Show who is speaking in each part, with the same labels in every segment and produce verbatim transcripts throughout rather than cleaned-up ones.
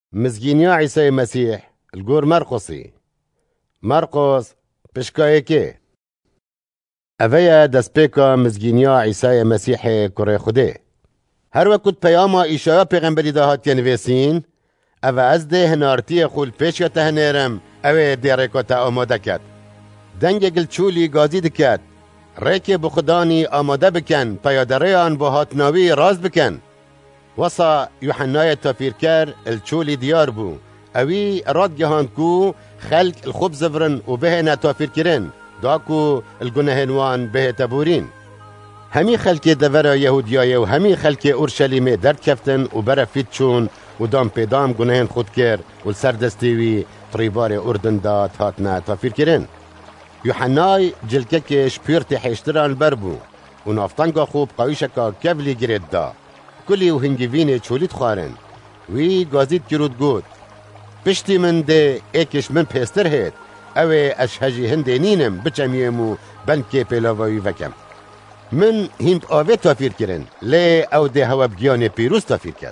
Speaker 1: مزگینیا عیسی مسیح الگور مرقسی مرقس پشکایکی اویا دسپیکا مزگینیا عیسی مسیح کره خوده هر وقت پیاما ایشایا پیغمبری دهات ینویسین او از ده هنارتی خول پیش یا تهنیرم او دیرکو تا آماده کد دنگ گلچولی گازی دکد ریکی بخدانی آماده بکن پیادره آن با هاتناوی راز بکن وصا یوحنای تافیرکر الچولی دیار بو اوی راد گهاند کو خلق الخبز فرن و به نتافیر کرن داکو الگنهنوان به تبورین همی خلق دورا یهودیای و همی خلق اورشلیم درد کفتن و برفید چون و دام پیدام گنهن خود کر و سردستیوی طریبار اردن دا تاتنا تافیر کرن یوحنای جلککش پیرت حشتران بربو و نافتنگا خوب قویشکا کبلی گرید دا کلی و هنگوینه چولید خوارن وی گازید کرود گود پشتی من ده ایکش من پیستر هید اوه اشهجی هنده نینم بچمیمو بنکه پیلاوی وکم من هند آوه تافیر کرن لی او ده هوا بگیان پیروز تافیر کرد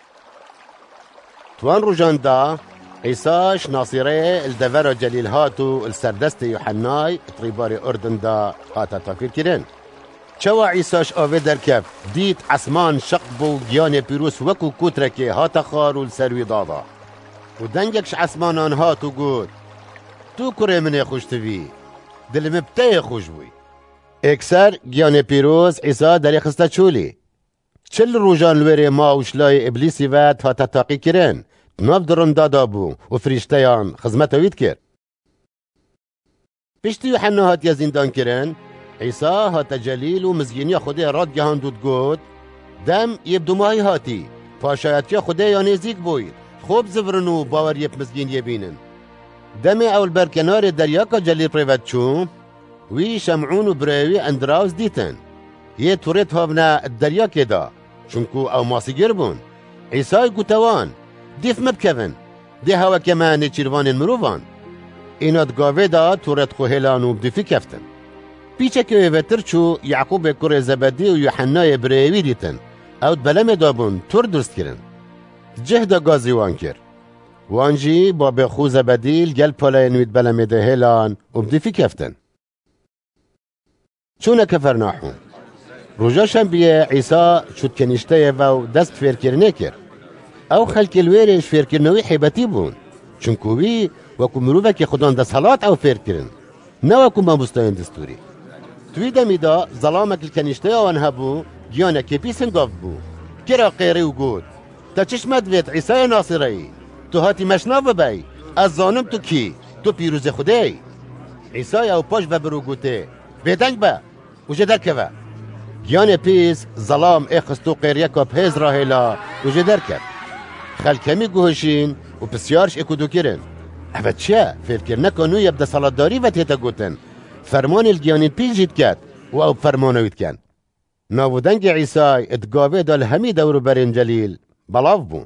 Speaker 1: توان روژان دا عیساش ناصره الدور جلیل هاتو السردست یوحنای طریبار اردن دا هاتا تافیر کرن چوا عیساش آوه در کف دید عصمان شق بو گیان پیروس وکو کوترکه هاتا خارو السروی دادا و دنگکش عصمانان هاتو گود تو کره من خوشتوی دل مبته خوش بوی اکسر گیان پیروز عیسا در خسته چولی چل روژان لوری ما وشلای ابلیسی و تا تتاقی کرن ناف درم دادا بو و فریشتیان خزمت وید کرد پشتی یوحنا هات یا زندان کرن عیسا هات جلیل و مزگینی خودی راد گهان دود گود دم یبدو ماهی هاتی پاشایتی خودی یا نزیک بوید خوب زفرنو باور یب مزگینی بینن دم اول برکنار دریا که جلیل پریوت چون وی شمعون و براوی اندراوز دیتن یه توریت هاونا دریا که دا چونکو او ماسیگر بون عیسای گوتوان دیف مبکون دی هوا کمان چیروان مروفان اینا دگاوه دا توریت خوهلانو بدفی کفتن پیچه که ویتر چو یعقوب کره زبدی و یوحنای براوی دیتن او بلم دابون تور درست کرن جهد گازی وان کر وانجی با بخو زبدیل گل پالای نوید بلم ده هلان و بدفی کفتن چونه کفر ناحون روژا شنبیه عیسا شد کنیشته و دست فیرکرنه کر او خلک الویرش فیرکرنوی حیبتی بون چونکوی وکو مروفه که خودان دست حالات او فیرکرن نه وکو مابستاین دستوری توی دمیدا ظلامک الکنیشته آوان هبو گیانه که پیس هنگاف بو کرا قیری و گود تا چشمت وید عیسی ناصری تو هاتی مشناف بای از زانم تو کی تو پیروز خودی عیسی او پاش و برو گوته بیدنگ با و جدر که گیانه پیس ظلام اخستو قیریه که پیز راهلا و جدر کرد خلک همی گوهشین و پسیارش اکودو کرن اوه چه فکر نکنو یبدا سالاداری و تیتا گوتن فرمان الگیانین پیش جید کرد و او فرمانوید کن ناودنگ عیسی ادگاوه دال همی دورو برین جلیل بلاف بون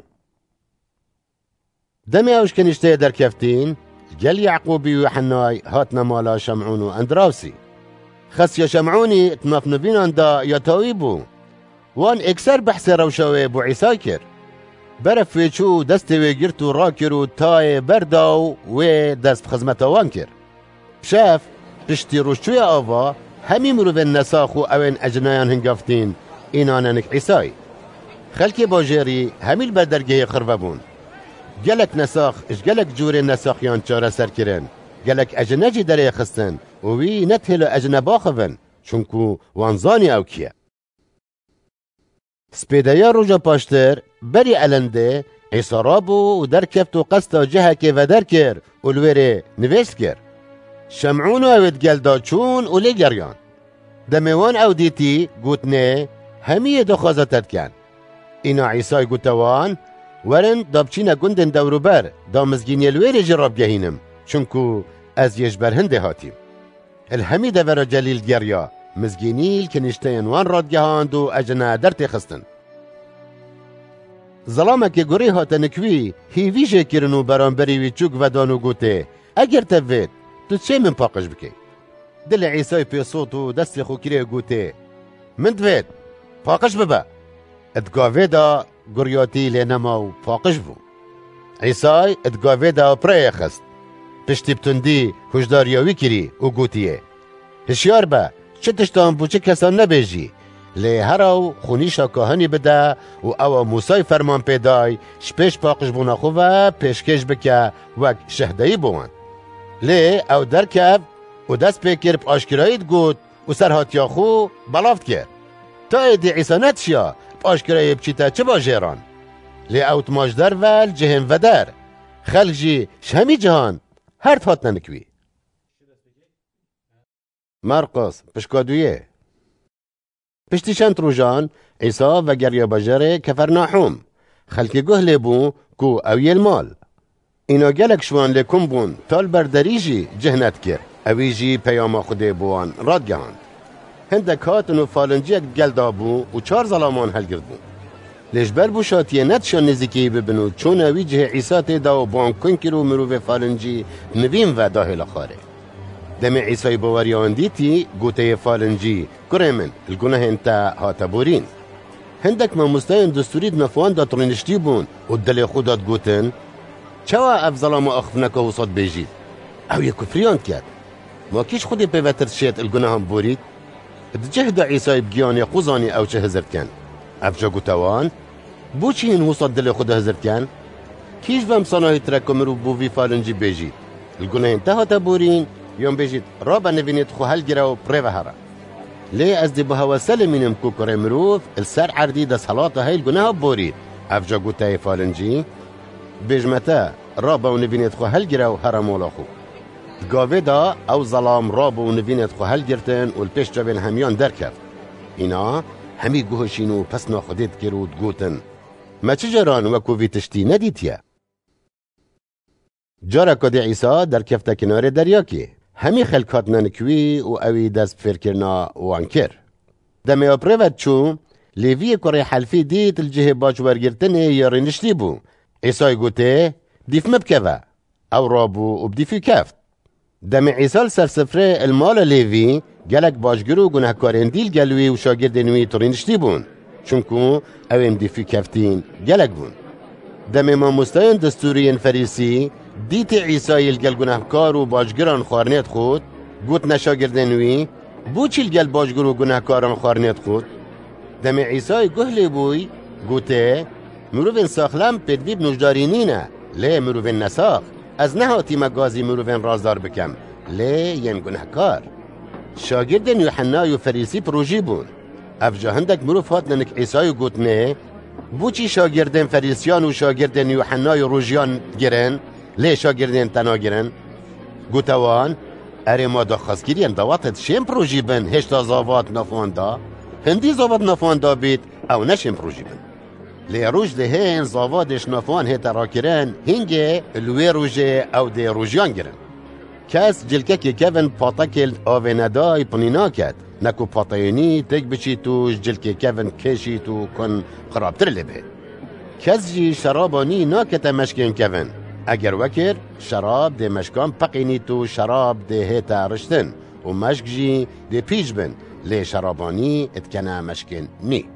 Speaker 1: دمی اوش کنشته در کفتین گل یعقوبی و یوحنای هات نمالا شمعون و اندراوسی خس یا شمعونی اتناف نبینان دا یا تاوی بو وان اکسر بحث روشاوه بو عیسی کر برف چو دست وی گرت و را کر و تای برداو و دست خزمت وان کر شاف پشتی روشوی آوا همی مروفن نساخ و اوین اجنایان هنگافتین ایناننک عیسی خلکی باجری همیل بدرگه خربه بون گلک نساخ اش گلک جور نساخیان چاره سر کرن گلک اجنجی دره خستن و وی نتهلو اجنبا خوون چونکو وانزانی او کیه سپیدیا روژا پاشتر بری علنده عیسی رابو و در کفت و قصد جهه که و در کر و الویره نویس کر شمعون اوید گل دا چون و لی گریان دمیوان او دیتی گوتنه همیه دو خوازتت کن اینا عیسی گوتوان ورن دابچین گندن دورو بر دا مزگینی الویره جراب گهینم چونکو از یجبر هنده هاتیم الهمی دورا جلیل گریا مزگینیل کنشتین وان راد گهاند و اجنا در تخستن ظلامه که گوری هاتا نکوی هیویشه کرنو بران بریوی چوک و دانو گوته اگر تفید تو چه من پاقش بکی دل عیسی پی صوتو دست خو کریه گوته من دوید پاقش ببا ادگاوه دا گریاتی لینما و پاقش بو عیسای ادگاوه دا پره خست پشتی بتندی هشداریاوی کری و گوتیه هشیار با چه تشتان بو چه کسان نبیجی لی هراو خونیشا کهانی بده و او موسای فرمان پیدای شپیش پاقش بونا خو و پیشکش بکه وک شهدهی بوان لی او درکب و دست پیکر پا آشکرایید گوت و سرهاتیا خو بلافت کرد تا ایدی عیسا نتشیا پا آشکرایی بچیتا چه با جیران لی او تماجدر ول جهن و در خلق جی شهمی جهان هر تهات ننکوی مرقس پشکادویه پشتی چند روزان عیسی و گریا بجره کفرناحوم خلکی گه لیبون کو اوی المال اینا گلک شوان لکم بون تال بردریجی جهنت کر اویجی پیام خوده بوان راد گهاند هندک هاتن و فالنجی گل دابو و چار ظلامان هل گردبون لیجبر بو شاتیه نتشان نزیکی ببنو چون اویجه عیسی تیدا و بان کن کرو مروف فالنجی نویم و داخل خاره دم عیسی باوریان دیتی گوته فالنجی کرمن الگناه انتا هاتبورین هندک ما مستاین دستورید نفوان دا ترینشتی بون و دل خودات گوتن چوا افضلام اخفنک و صد بیجید او یک کفریان کرد ما کیش خودی پیوتر شید الگناه هم بورید دجه دا عیسی بگیانی قوزانی او چه هزرد کن افجا گوتوان بو چی این وصد دل خود هزرد کن کیش وم صناهی ترکمرو بو وی فالنجی بیجید الگناه انتا هاتبورین یوم بیجید رابا نوینید خو هل گره و پره هره لی از دی بهوا سلمینم کو کره مروف السر عردی دا صلاة های الگناه بورید افجا گوته فالنجی بیجمتا رابا و نوینید خو هل گره و هره مولا خو گاوه دا او ظلام رابا و نوینید خو هل گرتن و الپیش جابین همیان در کرد اینا همی گوهشینو پس ناخدید کرود گوتن ما چه جران وکو وی تشتی ندیتیا جارا کدی عیسی در کفته کنار دریا کی همی خلقات ننکوی و اوی دست فرکرنا وانکر دمی اپریوت چو لیوی کره حلفی دیت الجه باج ورگرتنه یا رنشتی بو عیسی گوته دیف مبکوه او رابو و بدیفی کفت دمی عیسی سرسفره المال لیوی گلک باجگرو گناهکارین دیل گلوی و شاگردنوی ترینشتی بون چونکو اویم دیفی کفتین گلک بون دمی ما مستاین دستورین فریسی دیت عیسی الگل گناهکار و باجگران خارنیت خود گوت نشاگردنوی بو چیل گل باجگر و گناهکاران خارنیت خود دم عیسی گهلی بوی گوته مروفن ساخلم پدویب نجداری نه لی مروفن نساخ از نهاتی مگازی مروفن رازدار بکم لی ین گناهکار شاگردن یوحنا و فریسی پروژی بون افجا هندک مروف هات ننک عیسی گوت نه بو چی شاگردن فریسیان و شاگردن یوحنا و روژیان گرن لی شاگردین تنا گرن گوتوان اره ما دا خواستگیرین دواتت شیم پروژی بن هشتا زاوات نفوان دا هندی زاوات نفوان دا بید او نشیم پروژی بن لی روش ده هین زاواتش نفوان هیتا را کرن هنگه لوی روژه او ده روژیان گرن کس جلکه که کون پاتاکل آوه ندای پنینا کد نکو پاتایونی تک بچی توش جلکه کون کشی تو کن خرابتر لبه کس جی شرابانی ناکتا مشکین کون اگر وکر شراب ده مشکان پقینی تو شراب ده هیتا رشتن و مشک جی ده پیج بن لی شرابانی اتکنه مشکن نی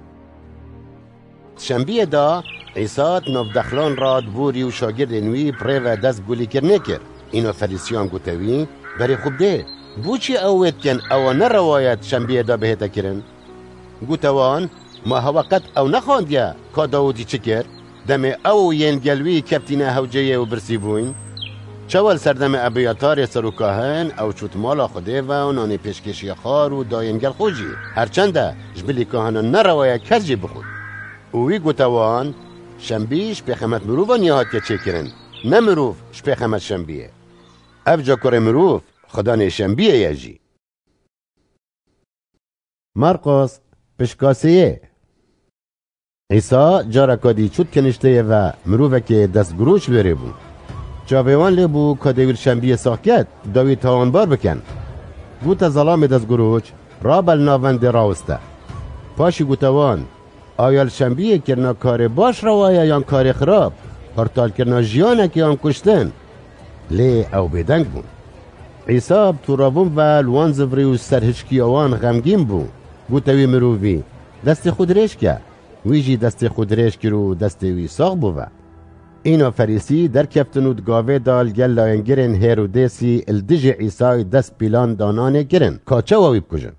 Speaker 1: شنبیه دا عیسات نو دخلان راد بوری و شاگرد نوی پره و دست گولی کرنه کر اینو فریسیان گوتوی بری خوب ده بوچی اوید کن او نروایت شنبیه دا بهتا کرن گوتوان ما هوقت او نخواندیا که داودی چکر دم او ین گلوی کپتینه هوجه و برسی بوین چوال سردم ابیاتار سروکاهن او چوت مالا خوده و نانی پیشکشی خار و داینگل خوجی هرچنده جبلی کهانا نروایه کجی بخود اوی گوتوان شنبیش پیخمت مروفان یهات که چه کرن نمروف شپیخمت شنبیه افجا کره مروف خدان شنبیه یجی مرقس پشکاسیه عیسی جارا کدی چود کنشته و مروفه که دست گروش لره بو چاویوان لبو کدیول شنبیه ساکت داوی تاوان بار بکن گوتا ظلام دست گروش رابل ناوند راوسته پاشی گوتوان آیال شنبیه کرنا کار باش روایه یا کار خراب هرتال کرنا جیانه که هم کشتن لی او بدنگ بون عیسی تو رابون و لوان زفری و سرهشکی آوان غمگین بون گوتوی مروفی دست خود ریش که ویجی دست خود ریش کرو دست وی ساق بوه اینا فریسی در کفتن و دگاوه دال گل لاین گرن هیرودیسی الدج عیسی دست پیلان دانانه گرن کاچه واوی بکجن.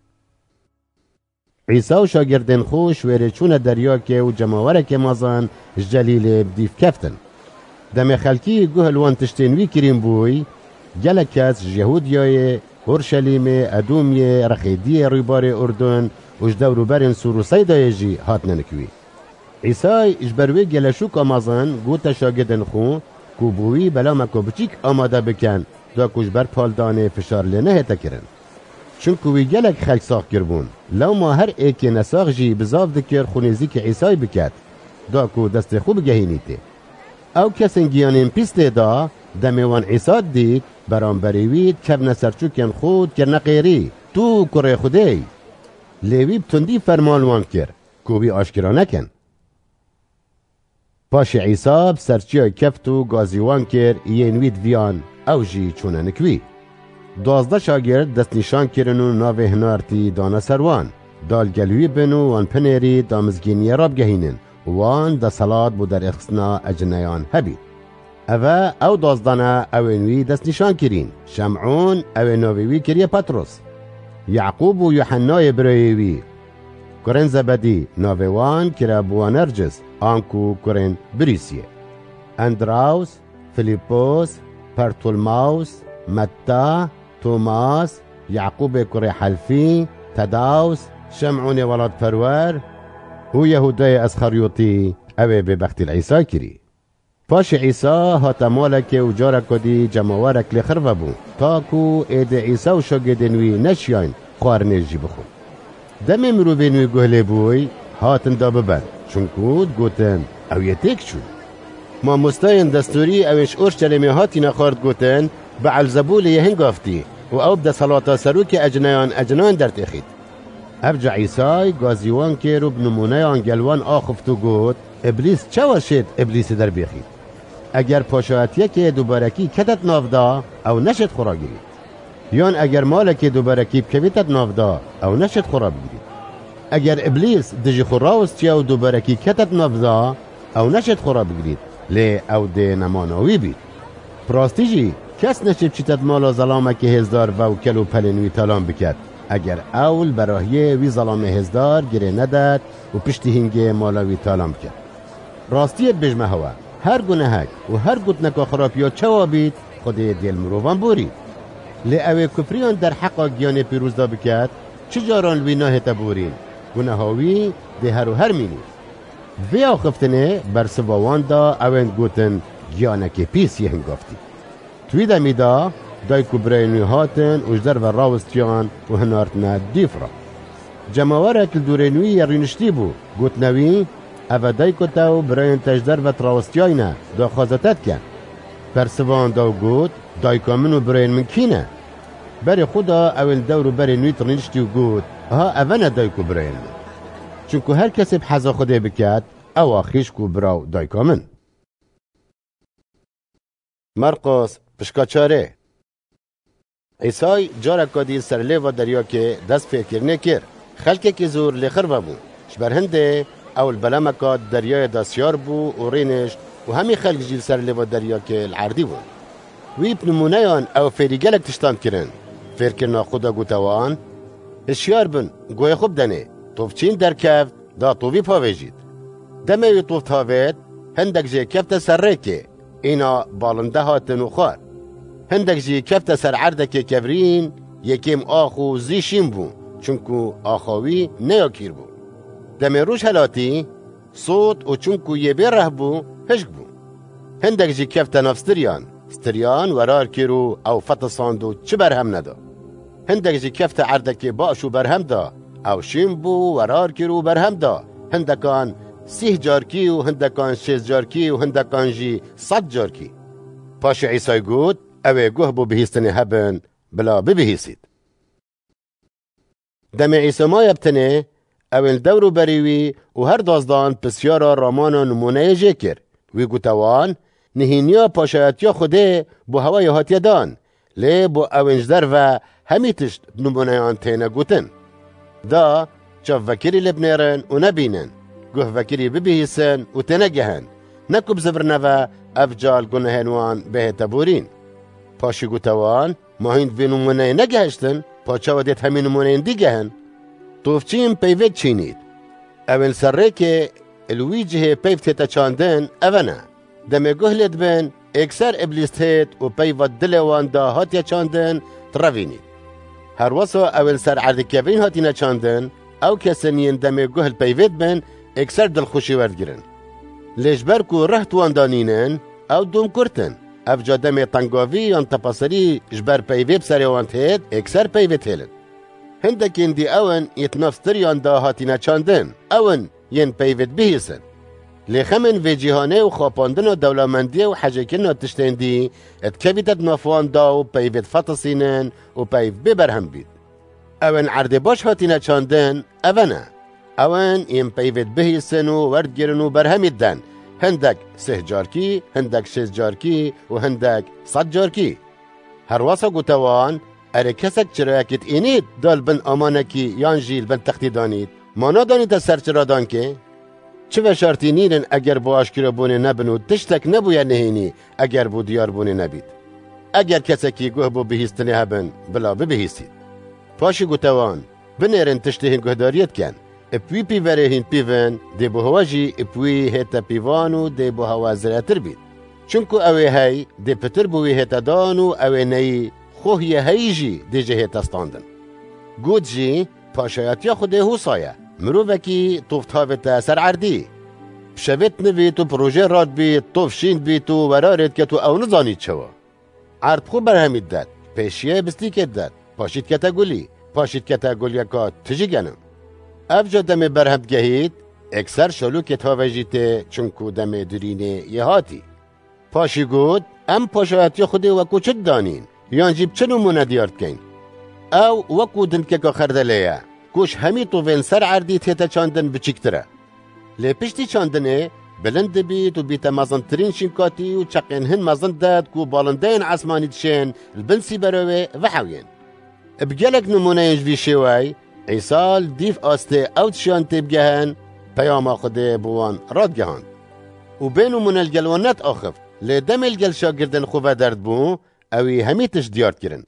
Speaker 1: عیسی و شاگردن خوش ویره چون دریا که و جماوره که مازن جلیل بدیف کفتن. دم خلکی گوه الوان تشتینوی کریم بوی گل کس جهودیای اورشلیم ادومی رخیدی ریبار اردن وش دورو برن سورو سیدای جی هات ننکوی. عیسی اجبروی گلشوک آمازن گوتا شاگردن خون کوبوی بلا مکو بچیک آماده بکن دا کجبر پالدانه فشار لنه هتا کرن. چون کوی گلک خلق ساخ کربون لو ما هر ایک نساخ جی بزاف دکر خونیزی که عیسی بکد دا کو دست خوب گهینیته. او کسن گیانین پیسته دا دمیوان عیسی دید برام بریوید کف نسرچوکن خود کرن قیری تو کره خودی لیوی بتندی فرمالوان کر کوبی آشکرا نکن. پاش عیسی بسرچی کفتو گازیوان کر اینوید ویان او جی چونه نکوی. دوازده شاگرد دست نشان کرنو ناوه هنارتی دانا سروان دال گلوی بنو وان پنیری دامزگینی راب گهینن وان دا صلات بو در اخصنا اجنیان هبید. اوه او دوازدانه اوینوی دست نشان کرین شمعون اوینووی کریه پتروس یعقوب و یوحنای برایوی کرن زبدی ناویوان کرا بوانرجس آنکو کرن بریسیه اندراوس فیلیپوس پرتولماوس متا توماس یعقوب کره حلفی تداوس شمعون ولاد فرور و یهودای اسخریوطی اوه به بخت العیسی کری. پاش عیسی هاتا مالک و جارک دی جماوارک لخرو بو تاکو اید عیسی و شاگردنوی نشیان خوارنجی بخون. دم مروبینوی گهله بوی هاتن دا ببن چونکود گوتن او یتیک شد. ما مستاین دستوری اوش اورشلیم هاتی نخارد گوتن بعلزبول یهنگافتی و او بده صلاتا سروک اجنیان اجنان در تخید. ابجا عیسی گازیوان که رو بنمونه آنگلوان آخفتو گوت ابلیس چه وشید ابلیس در بیخید. اگر پاشایتیه که دوبارکی کتت نافدا او نشد خورا گیرید. یان اگر مالک دوبارکی بکویتت نافدا او نشد خورا بگیرید. اگر ابلیس دجی خوراوستیا و دوبارکی کتت نافدا او نشد خورا بگیرید. لی او ده نماناوی بید. پراستی جی کس نشد چیتت مالا ظلامه که هزدار و کلو پلنوی تالان بکد. اگر اول براهیه وی ظلام هزدار گره نداد و پشتی هنگه مالاوی تالان بکد. راستیت بجمه هوا هر گناهک و هر گوتنکا خرابیا چوا بید خود دیل مروان بورید. لی اوه کفریان در حقا گیان پیروز دا بکد چجاران لوی ناهتا بورین گناهاوی ده هر و هر مینی. وی آخفتنه بر سواوان دا اوه گوتن گیانک پیس یه هنگافتی. توی دمی دا دای کبرینوی هاتن اجدر و راوستیان و هنارتنا دیف را. جماوارک دورینوی یرینشتی بو گوتنوی اوه دای کتاو براین تجدر و تراوستیاینا دا خوازتت کن. پرسوان داو گوت دای کامنو براین من کینه. بری خدا اول دورو بری نوی ترینشتی و گوت ها اوه دای کبرین من. چونکو هر کسی بحضا خوده بکد او آخیش کو براو دای کامن. مرقس پشکاچاره عیسی جارکا دی سرلی و دریا که دست فکر نکر خلکه که زور لخر و بو شبر هنده اول بلمکا دریای دستیار بو و رینش و همی خلق جیل سرلی و دریا که العردی بو وی پنمونهان او فریگلک تشتان کرن فیر کرنا خدا گوتوان اشیار بن گوی خوب دنه توفچین در کفت دا طوبی پاویجید دمه وی توفت هاوید هندک جه کفت سر ریکه اینا بالنده هاتن و خوار هندک جی کفت سر عردک کبرین یکیم آخو زیشیم بو چونکو آخاوی نیاکیر بو دم روش هلاتی صوت و چونکو یه بره بو هشک بو هندک جی کفت نفستریان ستریان ورار کیرو او فتساندو چه برهم ندا هندک جی کفت عردک باشو برهم دا او شیم بو ورار کیرو برهم دا هندکان سیه جارکی و هندکان شیز جارکی و هندکان جی صد جارکی پاش عیسی گود اوه گوه بو بهیستنی هبن بلا ببهیسید. دم عیسی ما یبتنه اول دورو بریوی و هر دازدان پسیارا رامان نمونه جه کر وی گوتوان نهینیا پاشایتیا خوده بو هوای هاتیا دان لی بو اونج در و همی تشت نمونه آن تینه گوتن دا چاف وکری لبنیرن و نبینن گوه وکری ببهیسن و تنگهن نکو بزبرنوه افجال گنهنوان به تبورین. پاشی گوتوان ماهین وی نمونه نگهشتن پاچه و دیت همین نمونه دیگه هن. توفچین پیوید چینید. اول سره که الویجه پیو تیتا چاندن اونا. دمه گهلت بین اکسر ابلیس هیت و پیوت دلوان دا هاتیا چاندن تروینید. هر واسه اول سر عردکیوین هاتی نچاندن او کسنین دمه گهل پیوید بین اکسر دلخوشی ورد گرن. لیجبر کو رهت وان دانینن او دوم کرتن. افجا دمه تنگاوی یان تپاسری جبر پیوید سری وان تهید اکسر پیوید هیلن. هندکین دی اون یتنافستر یان دا هاتی نچاندن اون ین پیوید بهیسن. لیخمن و جیهانه و خاپاندن و دولامندی و حجکن و تشتندی اتکویتت نافوان دا و پیوید فطسینن و پیوید ببرهم بید. اون عرده باش هاتی نچاندن اونا. اون ین پیوید بهیسن و ورد گرن و برهمید دن. هندک سه جارکی، هندک شش جارکی و هندک صد جارکی. هر واسه گوتوان اره کسک چرایکت اینید دال بن آمانکی یان جیل بن تختی دانید. مانا دانید سر چرا دان که؟ چه و شرطی نیرن اگر با آشکره بونه نبنو تشتک نبویا نهینی اگر بو دیار بونه نبید. اگر کسکی گوه بو بهیستنی هبن بلا ببهیستید. پاشی گوتوان بنیرن تشتهین گوهداریت کن. اپوی پیوره هین پیون دی بو هواجی اپوی هیتا پیوانو دی بو هوا زراتر بید. چونکو اوه هی دی پتر بوی هیتا دانو اوه نی خوه یه هی جی دی جه هیتا ستاندن. گود جی پاشایتیا خود حوصایه. مروفکی توفت هاویتا سر عردی. بشویت نوید و پروژه راد بید توف شیند بید و ورارید که تو او نزانید چوا. عرد خوب برهمید داد. پیشیه بستیکت داد. پاشید کتا گولی. پاشید کتا گولیا که تجی گنم. افجا دم برهم گهید اکثر شلوکت ها وجیته چونکو دم درینه یه هاتی. پاشی گود ام پاشایتی خوده وکو چد دانین یان جیب چنو مونه دیارد کن. او وکو دنکه که خردلیه کوش همی تو وین سر عردی تیتا چاندن بچیکتره. لی پشتی چاندنه بلند بید و بیتا مزنترین شنکاتی و چقین هن مزن داد کو بالندین عصمانی دشین البنسی بروه و حوین. بگلک نمونه اینجوی شوی ایسال دیف آسته اوت شانتی بگهن پیام خوده بوان راد گهاند. و بینو من الگلوانت آخفت لی دم الگل شاگردن خوبه درد بو اوی همیتش دیارد کرن.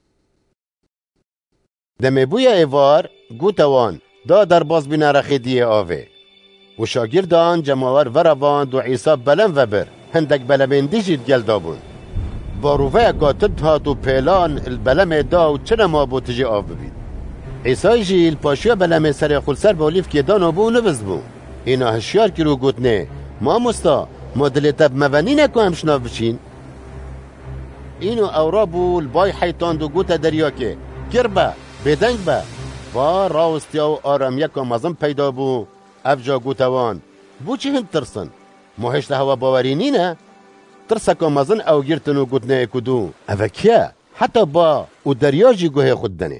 Speaker 1: دم بویا ایوار گوتوان دا در باز بینا رخیدیه آوه. و شاگردان جماور ورواند و عیسا بلن وبر هندک بلمین دیجید گل دابون. باروفه اکاتد هات و پیلان البلم دا و چنه ما بو تجی آو ببید. عیسای جیل پاشیا بلمه سر خلسر بالیف که دانو بو نوز بو. اینا هشیار که رو گوتنه ما مستا ما دلیتب مونی نکو همشناف بشین. اینو اورا بو البای حیطان دو گوتا دریا که کربه بدنگ به با راوستیا و آرام یکا مزم پیدا بو. افجا گوتوان بو چی هند ترسن؟ موهشت هوا باوری نینه؟ ترسکا مزن او گیرتن و گوتنه کدو اوه کیا؟ حتی با او دریاجی گوه خود دنه.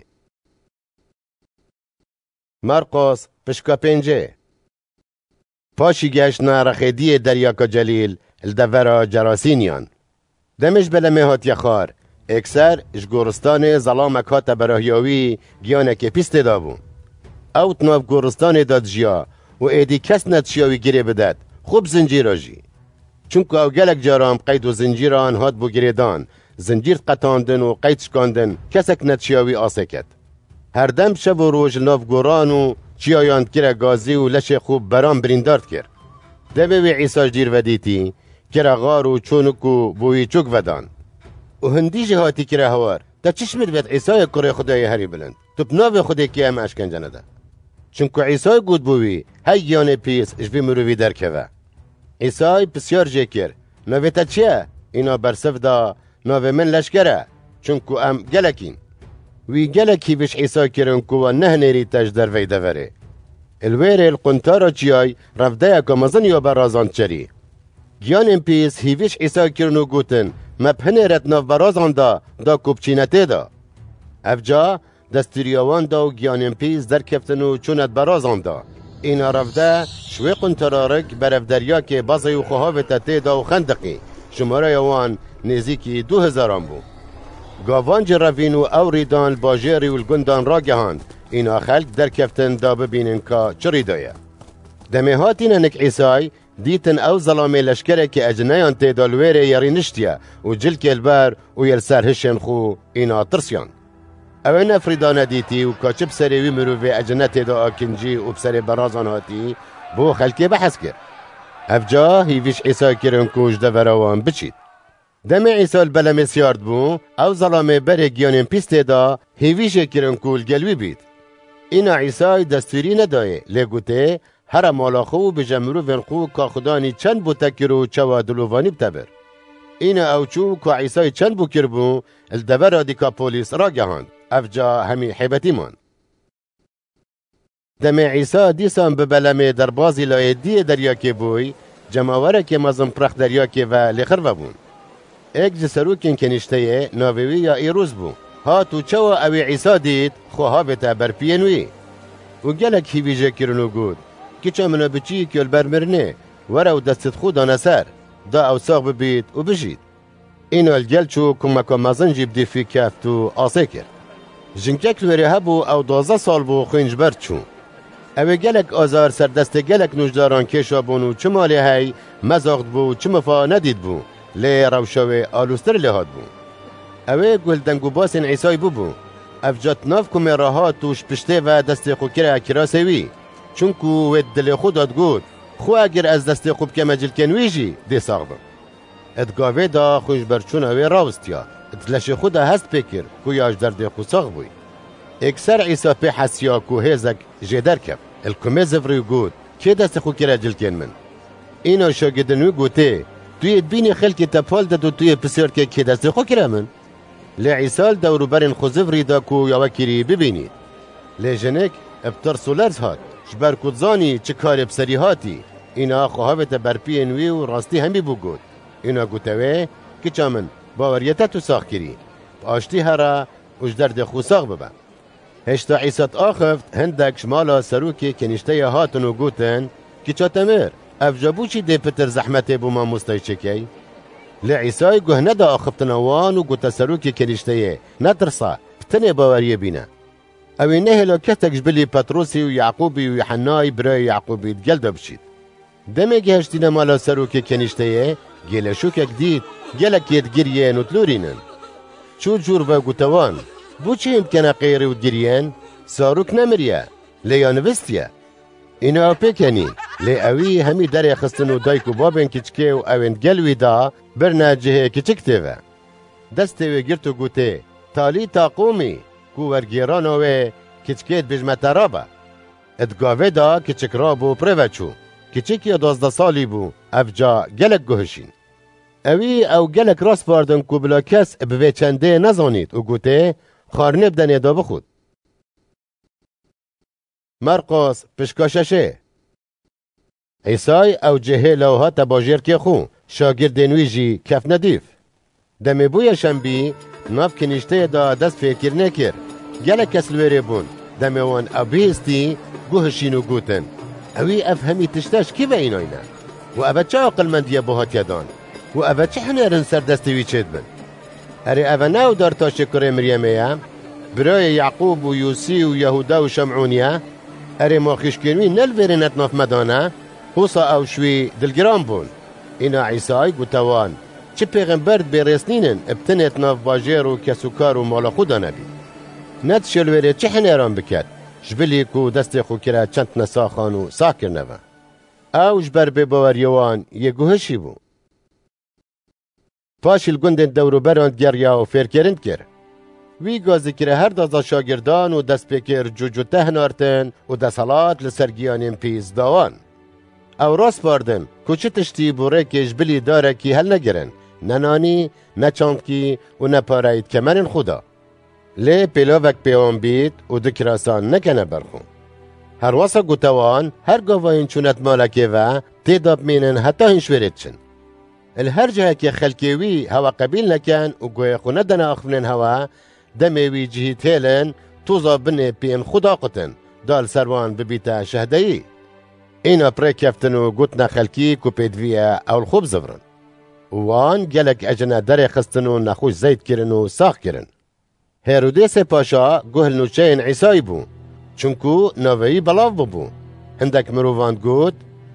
Speaker 1: مرقس پشکا پنجه پاشی گشت نارخیدی دریاکا جلیل الدورا جراسینیان. دمش بلمه هات یخار اکثر اشگورستان ظلامک هات براهیاوی گیانه که پیست دابون. او تناف گورستان داد جیا و ایدی کس ندشیاوی گیره بدد خوب زنجیر جی. چونکه او گلک جارام قید و زنجیران هات بو گریدان زنجیر قطاندن و قید شکاندن کسک ندشیاوی آسکت. هر دم شب و روش ناف گوران و چیایاند کرا گازی و لش خوب برام بریندارد کر. دوی وی عیساش دیر ودیتی کرا غار و چونکو بوی چوک ودان. و هندی جهاتی کرا هوار تا چشمت وید عیسای کره خدای هری بلند تو بناو خودی که هم اشکنجه نده. چونکو عیسای گود بوی هی گیانه پیس اجبی مروی در که عیسای بسیار جه کر نوی تا چیه؟ اینا برسف دا نوی من لشکره چونکو ام گلکین. وی گلکی بش عیسای کرن کو نه نری تاج در وی دوره. الویر القنطارا چیای رفته که مزن یا برازان چری. گیان امپیس هیویش عیسای کرنو گوتن مبهنه رت ناف برازان دا دا کوبچینته دا. افجا دستوریوان دا و گیان امپیس در کفتنو چونت برازان دا. اینا رفته شوی قنطارارک برف دریا که بازی و خوهاوتا تی دا و خندقی شماره یوان نزیکی دو هزاران بو. گاوان جراوین و او ریدان باجری و الگندان را گهاند. اینا خلق در کفتن دا ببینن که چری دایه. دمه هاتین انک عیسای دیتن او ظلامه لشکره که اجنایان تیدالویره یاری نشتیا و جل کلبر و یلسر هشن خو اینا ترسیان. او نفریدانه دیتی و کاچب سری وی مروفه اجنه تیدا آکنجی و بسر برازان هاتی بو خلکی بحث کرد. افجا هیویش عیسی کرن کوش دوراوان بچید. دم عیسی البلم سیارد بو او ظلامه بره گیانین پیسته دا هیویش کرن کول گلوی بید. اینا عیسی دستوری ندایه لگوته هر مالاخو بجمرو ونخو که خدانی چند بو تکرو چوا دلووانی بتبر. اینا اوچو که عیسی چند بو کربو الدبر دیکا پولیس را گهاند. افجا همی حیبتی من. دم عیسی دیسان ببلمه در بازی لای دی دریا که بوی جماوره که مزم پرخ دریا که و لخر و بون. ایک جسروکین کنشته ناویوی یا ایروز بو. ها تو چوا اوی عیسی دید خواه بتا برپینوی. و گلک هیویجه کرنو گود که چا منو بچی که البرمرنه ورا و دستت خود نسر دا او ساق ببید و بجید. اینو الگل چو کمکا مزن جیب دی فی کفت و آسه کرد. جنکک لوری هبو او دوازه سال بو خینج برد چون. اوی گلک آزار سر دست گلک نوجداران کشا بونو چه مالی هی مزاقد بو چه مفا ندید بو لی روشاوی آلوستر لحاد بو. اوی گل دنگو باسن عیسی بو بو. افجات ناف کمی راحات توش پشته و دست خوب کرا کراسوی چونکو و دل خودت گود خو اگر از دست خوب که مجل کنویجی دی ساقبم. ادگاوه دا خوش برچون اوی راوستیا اتلش خود هست پکر کویاش درد خو ساق بوی. اکسر عیسی پی حسیا کو هزک جدر کب الکمه زفری گود که دست خو کرا جل کن من. اینو شاگدنوی گوته توی بینی خلکی تپال دادو توی پسیر که که دست خو کرا من. لعیسال دورو برین خوزفری دا کو یاوه کری ببینید. لجنک ابتر سولرز هات شبر کدزانی چه کار بسری هاتی اینا خواهوه برپی انوی و راستی همی بگود. اینا گوتوه که چامن باوریتا تو ساخ کری آشتی هرا اش درد خو ساخ ببن. هشتا عیسات آخفت هندک شمالا سروکی کنشته هاتن و گوتن که چاتمر افجابو چی دی پتر زحمته بو ما مستای چکی؟ لعیسای گوه ندا آخفتنوان و گوتا سروکی کنشته نترسا بتنه باوریه بینه. اوی نهلا کتک جبلی پتروسی و یعقوبی و یحنای برای یعقوبی گلده بشید. دمه گهشتینه مالا سروکی کنشته گله شوکک دید گله کیت گریه نوتلورینن. چو جور و گوتوان بو چه امکنه غیره و گریهن؟ ساروک نمریه لیانوستیه. اینا پیکنین لی اوی همی در خستن و دایکو بابن کچکه و اوین گلوی دا برنا جهه کچکته و دسته و گرتو گوته تالی تا قومی کو ورگیرانوه کچکیت بجمت رابه. ادگاوه دا کچک رابو پروچو کچکی دوازده سالی بو افجا گلک گوهشین. اوی او گلک راس باردن کو بلا کس بوی چنده نزانید و گوته خارنه بدنه دا بخود. مرقس پشکاششه عیسی او جهه لوها تباجر که خو شاگردنوی جی کف ندیف. دمی بوی شنبی ناف کنیشته دا دست فکر نکر گلک کس لویره بون. دمی وان او بیستی گوهشینو گوتن اوی افهمی تشتاش کی با این آینه و اوه چه عقل مندیه بهات یدان و اوه چه حنرن سر دستوی چید بن. اره اوه ناو دار تا شکر مریمه برای یعقوب و یوسی و یهودا و شمعونیه اره ما خشکنوی نلویرنت ناف مدانه حوصا او شوی دلگرام بون. اینا عیسی گوتوان چه پیغمبرد بیرسنینن ابتنت ناف باجر و کسوکار و مالا خودا نبی. ند شلویره چه حنران بکد جبلی کو دست خو کرا چند نساخانو ساکر نوا. او جبر به باوریوان یه گوهشی بو. پاشل گندن دورو برند گریا و فرکرند کر. وی گازی کره هر دازا شاگردان و دست پیکر جوجو تهنارتن و دستالات لسرگیانین پیز داوان. او راست باردن کچه تشتی بوره که جبلی داره کی هل نگرن ننانی نچاند و نپارید کمرین خدا. لی پیلاوک پیوان بید و دکراسان نکنه برخون. هر واسا گوتوان هر گواهین چونت مالکه و تیداب مینن حتی هنشورید چن. الهر جه که خلکیوی هوا قبیل نکن و گوه خونه دن آخفنن هوا دمیوی جهید هیلن توزا بنه پین خدا قطن دال سروان ببیتا شهدهی. اینا پره کفتن و گوتنا خلکی کو پیدویه اول خوب زفرن. وان گلک اجنا در خستن و نخوش زید کرن و ساخ کرن. هیرودیس پاشا گوهل نوچین عیسی بو چونکو نوی بلاو ببو. هندک مروان گوت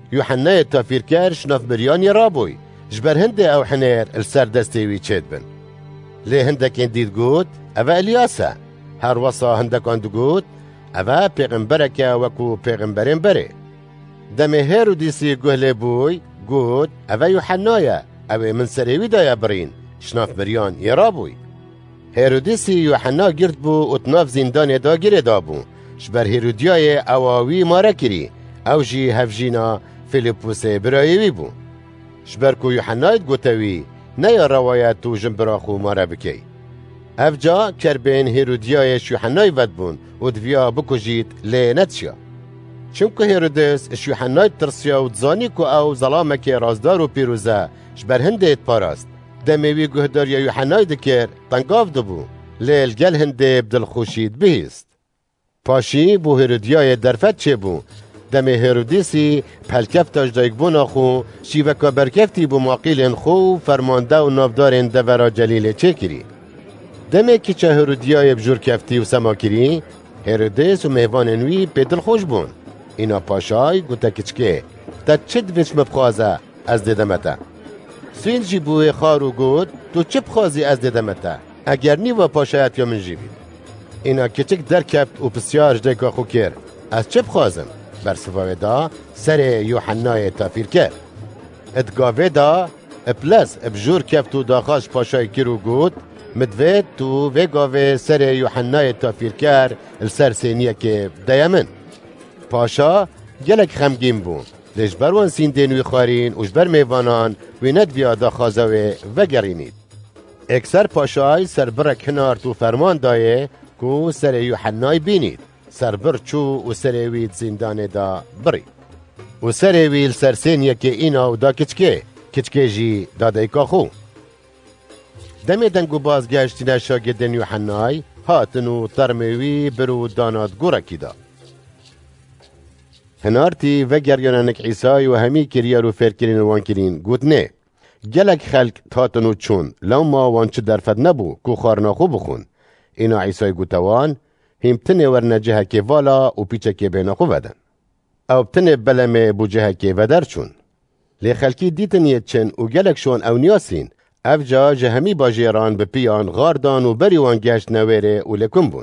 Speaker 1: یوحنای تافیرکر شناف بریان یرابوی جبر هنده او حنیر السر دستیوی چید بن لی هندکین دید گود اوه الیاسه هر وصا هندکان دو گود اوه پیغمبرکه وکو پیغمبرین بره دم هیرودیسی گهله بوی گود اوه یوحنایه اوه من سریوی دایا برین شناف بریان یرابوی هیرودیسی یوحنا گرد بو اتناف زندان دا گره دا بو شبر هیرودیای اواوی ماره کری او جی هفجینا فیلیپوس برایوی بو شبر کو یوحنایت گوتوی نیا روایت تو جنبراخو ماره بکی افجا کربین هیرودیایش یوحنای ود بون و دویا بکو جید لی نتشیا چونکو هیرودیس اش یوحنایت ترسیا و تزانی کو او ظلامک رازدار و پیروزه شبر هنده پاراست دموی گهدار یا یوحنای دکر تنگاف دبو لیل گل هنده بدل خوشید بهیست پاشی بو هیرودیای درفت چه بو دم هیرودیسی پلکفتاش دایک بون آخو شیوکا برکفتی بو ماقیلن خو فرمانده و نافدارن دورا جلیل چه کری دمه که چه هیرودیای بجور کفتی و سما کری هیرودیس و مهواننوی پیدل خوش بون اینا پاشای گوتا کچکه تا چد ویچ مبخوازه از دیدمتا سین جی بوی خارو گود تو چه بخوازی از دیدمتا اگر نیوا پاشایت یا من جیبید اینا کچک در کفت و پسیار جدیکا خو کر از چه بخوازم بر صفاوه دا سر یوحنای تافیر کر ادگاوه دا پلس بجور کفت و داخاش پاشای کرو گود مدوید تو وگاوه سر یوحنای تافیر کر السر سینیه که دیمن پاشا گلک خمگیم بون لیش بروان سیندین وی خوارین و جبر میوانان وی ند بیا دا خازوه وگرینید اکسر پاشای سر برک هنار تو فرمان دایه کو سر یوحنای بینید سر بر چو و سر وید زندان دا بری و سر ویل سر سین یکی اینا و دا کچکه کچکه جی دا دیکا خو دمی دنگو بازگشتین شاگردن یوحنای هاتن و ترموی برو داناد گورکی دا هنارتی و گریانانک عیسای و همی کریا رو فرکرین و وان کرین گوت نه گلک خلق تاتنو چون لو ما وان چه درفت نبو کو خارناخو بخون اینا عیسای گوتوان هم تنه ورنه جهه که والا و پیچه که بیناخو ودن او تنه بلمه بو جهه که ودر چون لی خلکی دیتن یه چن و گلک شون او نیاسین اف جا جهمی باجیران به پیان غاردان و بریوان گشت نویره و لکن بون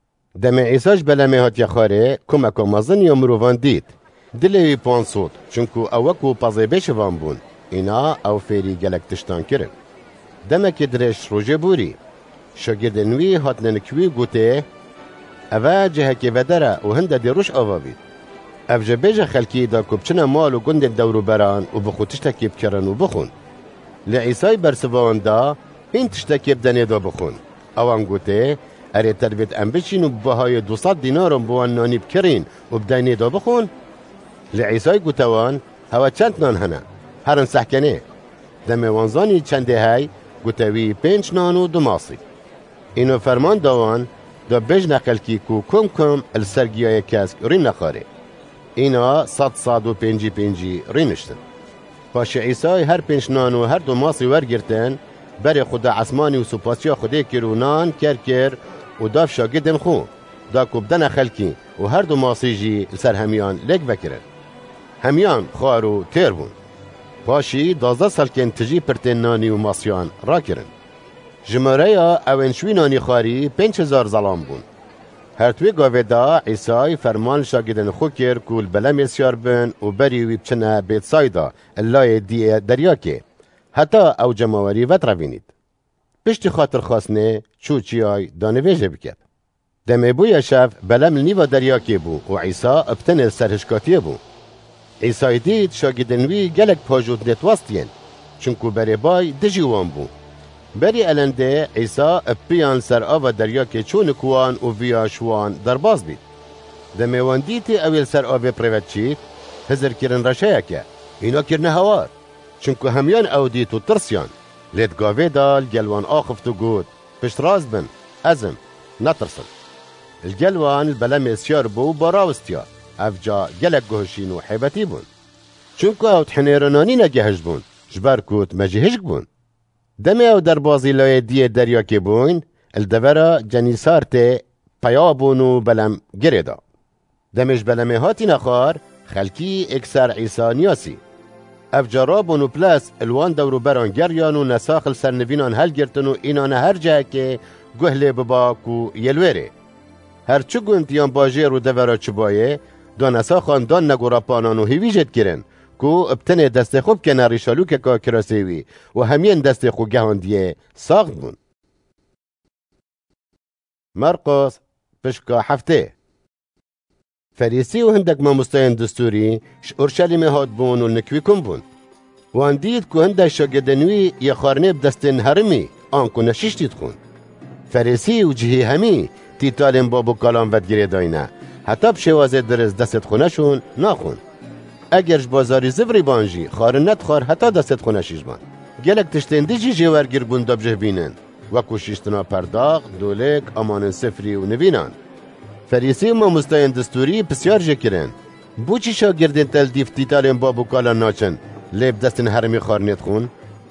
Speaker 1: دم عیساش بلمه هات یخاره کمکا مازن یا مروان دید دلوی پانسود چونکو اوکو پازه بشوان بون اینا او فیری گلک تشتان کرن دمک درش روژه بوری شاگردنوی هات ننکوی گوته اوه جهه که ودره و هنده دی روش آوا بید اف جا بیجه خلکی دا کبچنه مال و گند دورو بران و بخو تشتکیب کرن و بخون لعیسای برسوان دا این تشتکیب دنه دا بخون اوان گوته اره تربیت ام بچین و بهای دوصد دینارم بوان نانیب کرین و بدینه دا بخون لعیسای گوتوان هوا چند نان هنه هرن سحکنه دم وانزانی چنده های گوتوی پنج نان و دو ماسی اینو فرمان داوان دا بیج نقل کی کو کم کم السرگیای کسک رین نخاره اینا صد صد و پنجی پنجی رینشتن پاش عیسای هر پنج نان و هر دو ماسی ورگرتن بر خدا عثمانی و سپاسیا خوده کرونان کر کر و داف شاگردن خو دا کبدن خلکی و هر دو ماسی جی سر همیان لک بکرن همیان خوارو تیر بون پاشی دازده سالکن تجی پرتن نانی و ماسیان را کرن جماره یا اونشوی نانی خواری پنج هزار ظلام بون هر توی گاوه دا عیسای فرمان شاگردن خو کر کول بلم اسیار بن و بری وی بچنه بیت سایدا اللای دی دریا که حتی او جماوری وط روینید پشتی خاطر خواستنه چوچیای دانویجه بکرد دمه بوی شف بلم نیوا دریا که بو و عیسا ابتن سرهشکاتیه بو عیسای دید شاگردنوی گلک پاجوت نتواستین چونکو بری بای دجیوان بو بری الانده عیسا اپیان سر آوا دریا که چون کوان و ویا شوان در باز بید دمه وان دیتی اویل سر آوا پریوت چید هزر کرن رشایه که اینا کرنه هوار چونکو همیان او دیتو ترسیان لید گاوه دال گلوان آخفتو گود پشت راز بن ازم نترسل الگلوان البلم اسیار بو باراوستیار اف جا گلک گوشین و حیبتی بون چونکو او تحنیرانانی نگهش بون جبر کود مجهشک بون دمه او در بازی لای دیه دریا که بون الدورا جنیسار ته پیا بون و بلم گره دا دمش بلمه هاتی نخار خلکی اکسر عیسا نیاسی. اف جرابون و پلاس الوان دورو بران گریان و نساخل سرنوینان هل گرتن و اینان هر جا که گهله بباکو یلوره. هر چو گونتیان باجه رو دورا چبایه دانسا خاندان نگورا پانان و هیویجت کرن کو ابتنه دست خوب که نریشالو که که کراسیوی و همین دست خوب گهاندیه ساخت بون. مرقس پشکا هفته فریسی و هندک ما مستین دستوری ش اورشلیم هاد بون و نکوی کن بون و اندید که هندک شاگردنوی یا خارنه بدستن هرمی آنکو نشیش دید خون. فریسی و جهی همی تیتالین بابو کلام ودگیره داینه حتی بشوازه درز دست خونشون ناخون. اگرش بازاری زوری بانجی خارنت خار حتی دست خونشیش بان. گلک تشتندی جی جوارگیر بون دبجه بینن و کشیشتنا پرداغ دولک امان سفری و نوینان. فریسی ما مستین دستوری بسیار جکرن. بو چی شاگردین تل دیفتی تالین بابو کالا ناچن لیب دستن هرمی خارنت خون؟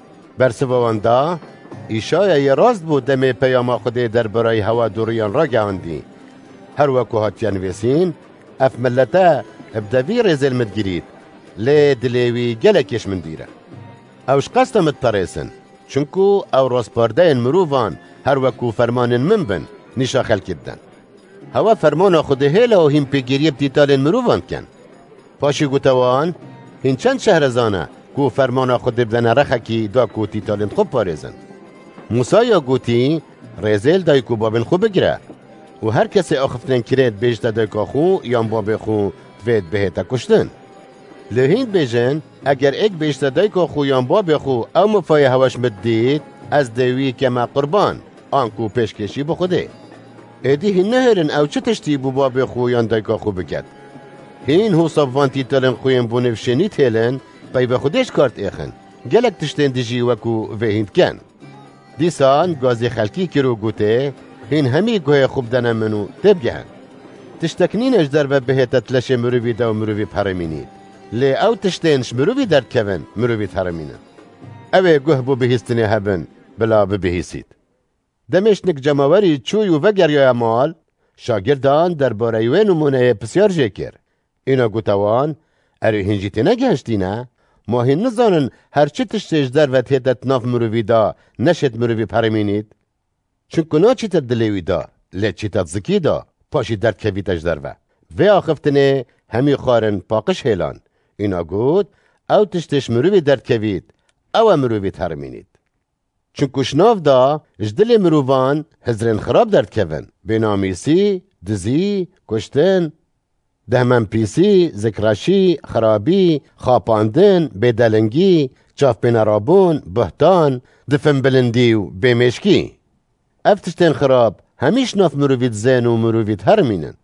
Speaker 1: برسواندا ایشای یه راست بود دمی پیاما خوده در برای هوا دوریان را گهاندی. هر وکو هاتیان ویسین اف ملتا ابدوی رزل مدگیرید لی دلیوی گلکش من دیره. اوش قصد متپریسن چونکو او راسپارده مروفان هر وکو فرمان من بن نیشا خلکید دن. هوا فرمان خوده هیلا و هیم پیگیری بتیتال مروفان کن. پاشی گوتوان هین چند شهرزانه کو فرمان خود بدن رخکی دا کو تیتال خوب پاریزن. موسا یا گوتی رزل دای کو بابن خوب بگیره و هر کسی آخفتن کرد بیشتر دای که خو یا باب خو دوید بهتا کشتن. لهین بیجن اگر ایک بیشتر دای که خو یا باب خو او مفای هواش مدید از دوی کما قربان آنکو پیشکشی بخوده. ایدی هین نهرن او چه تشتی بو باب خو یا دای که خو بکد. هین هو صبوان تیتالن خویم بونفشنی تیلن بای به خودش کارت ایخن گلک تشتن دیجی وکو وهیند کن. دیسان گازی خلکی کرو گوته هین همی گوه خوب دنم منو تبگهن. تشتکنینش در و بهتا تلش مروی دا و مروی پرمینید. لی او تشتینش مروی در کون مروی ترمینه. اوه گوه بو بهیستنی هبن بلا ببهیسید. دمشنک جماوری چوی و وگر یا مال شاگردان در بارایوه نمونه پسیار جکر. اینا گوتوان ارو هنجیتی نگهشتی نه؟ ما هین نزانن هرچی تشتیش در و تیدت ناف مروی دا نشد مروی پرمینید؟ چونکو نا چی تر دلیوی دا لی چی تر زکی دا پاشی درد کویتش در و و آخفتنه همی خارن پاقش هیلان. اینا گود او تشتیش مروی درد کوید او مروی ترمینید. چونکو شناف دا جدل مروان هزرین خراب درد کون بینامیسی، دزی، کشتن، دهمن پیسی، ذکرشی، خرابی، خاپاندن، بدلنگی، چاف بینرابون، بهتان، دفن بلندی و بیمشکی. افتشتن خراب همیش ناف مرووید زن و مرووید هرمینن.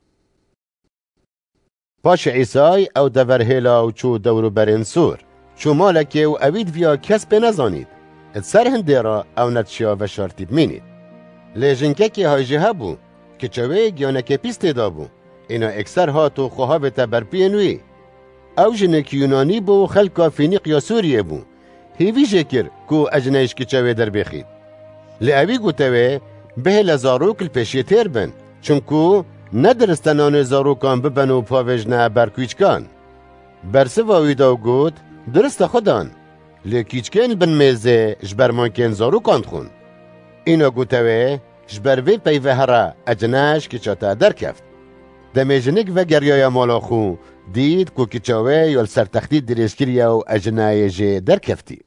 Speaker 1: پاش عیسای او دور هیلا و چو دورو برین سور چو مالکه و اوید ویا کس به نزانید ات سر هنده را او نتشیا و شارتی بمینید. لیجنکه که های جه بو که چوه گیانکه پیست دا بو اینا اکسر هاتو خوهابتا برپی نوی او جنک یونانی بو خلقا فینیق یا سوریه بو هیوی جکر کو اجنایش که چوه در بخید. لی اوی گوتوه به لزاروک الپشی تیر بن چونکو ندرستنان زاروکان ببن و پاوجنه برکویچکان. برسه واویدا گوت درست خودان لیکیچکن بن میزه جبرمانکن زاروکان خون. اینا گوتوه جبروی پیوه هره اجناش که چاته در کفت. دمیجنک و گریای مالا خو دید کو که چاوه یال سرتختی دریشکریه و اجنای جه در کفتی.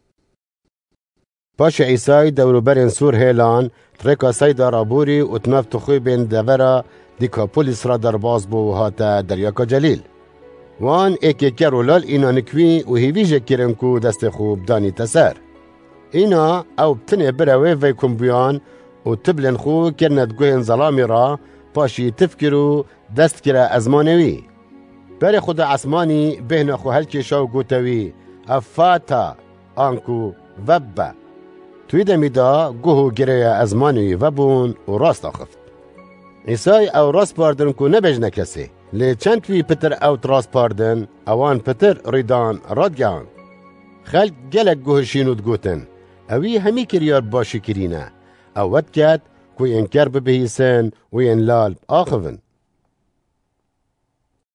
Speaker 1: پاش عیسای دورو برین سور هیلان ترکا سیدا رابوری و تناف تخوی بین دورا دیکا پولیس را در باز بو هاتا دریاکا جلیل. وان ایکی کرولال اینا نکوی و هیویجه کرن کو دست خوب دانی تسر. اینا او بتنه بروه وی کمبیان و تبلن خو کرند گوهن ظلامی را پاشی تفکرو دست کرا ازمانوی. بر خود عثمانی بهن خو هلکی شاو گوتوی افاتا آنکو وبا. توی دمیدا گوهو گره ازمانوی وبون و راست آخفت. عیسای او راست پاردن کو نبجنه کسی. لی چند توی پتر او راست پاردن اوان پتر ریدان رادگان. خلق گلک گوه شینود گوتن. اوی همی کریار باشی کرینه. او ود کد کوی انکر ببهیسن و این لال آخفن.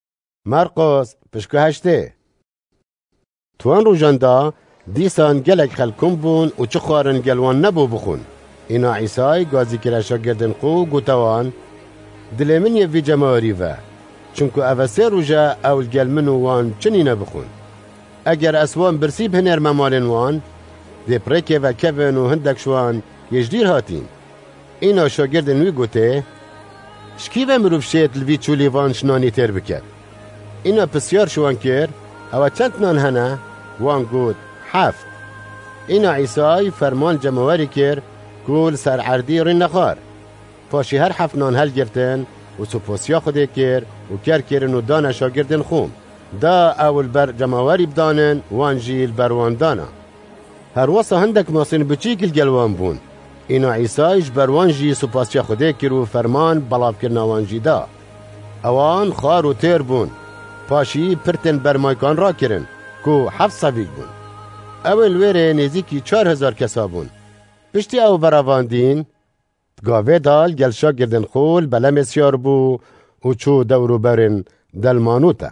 Speaker 1: مرقس پشکو هشته توان روژان دا دیسان گلک خلکم بون و چه خوارن گلوان نبو بخون. اینا عیسای گازی کرا شاگردن خو گوتوان دل من یوی جماوری و چونکو اوسه روژا اول گل منو وان چنینه بخون. اگر اسوان برسیب هنر ممالن وان دی پرکه و کون و هندک شوان یجدیر هاتین. اینا شاگردن وی گوته شکی و مروف شید لوی چولی وان شنانی تر بکد. اینا پسیار شوان کر او چند نان هنه وان گوت هفت. اینا عیسای فرمان جماوری کر کول سر عردی رین نخار. پاشی هر هفت نان هل گرتن و سپاسیا خوده کر و کر کرن و دانه شاگردن خوم. دا اول بر جماوری بدانن وان جیل بروان دانا. هر واسه هندک ماسین بچیکل گلوان بون. اینا عیسایش بروان جی سپاسیا خوده کر و فرمان بلاب کرنا وان جی دا. اوان خار و تیر بون. پاشی پرتن برمایکان را کرن کو هفت صفیق بون. اول ویره نزیکی چار هزار کسا بون. پشتی او براواندین گاوه دال گل شاگردن خول بلا مسیار بو و چو دورو برن دلمانوتا.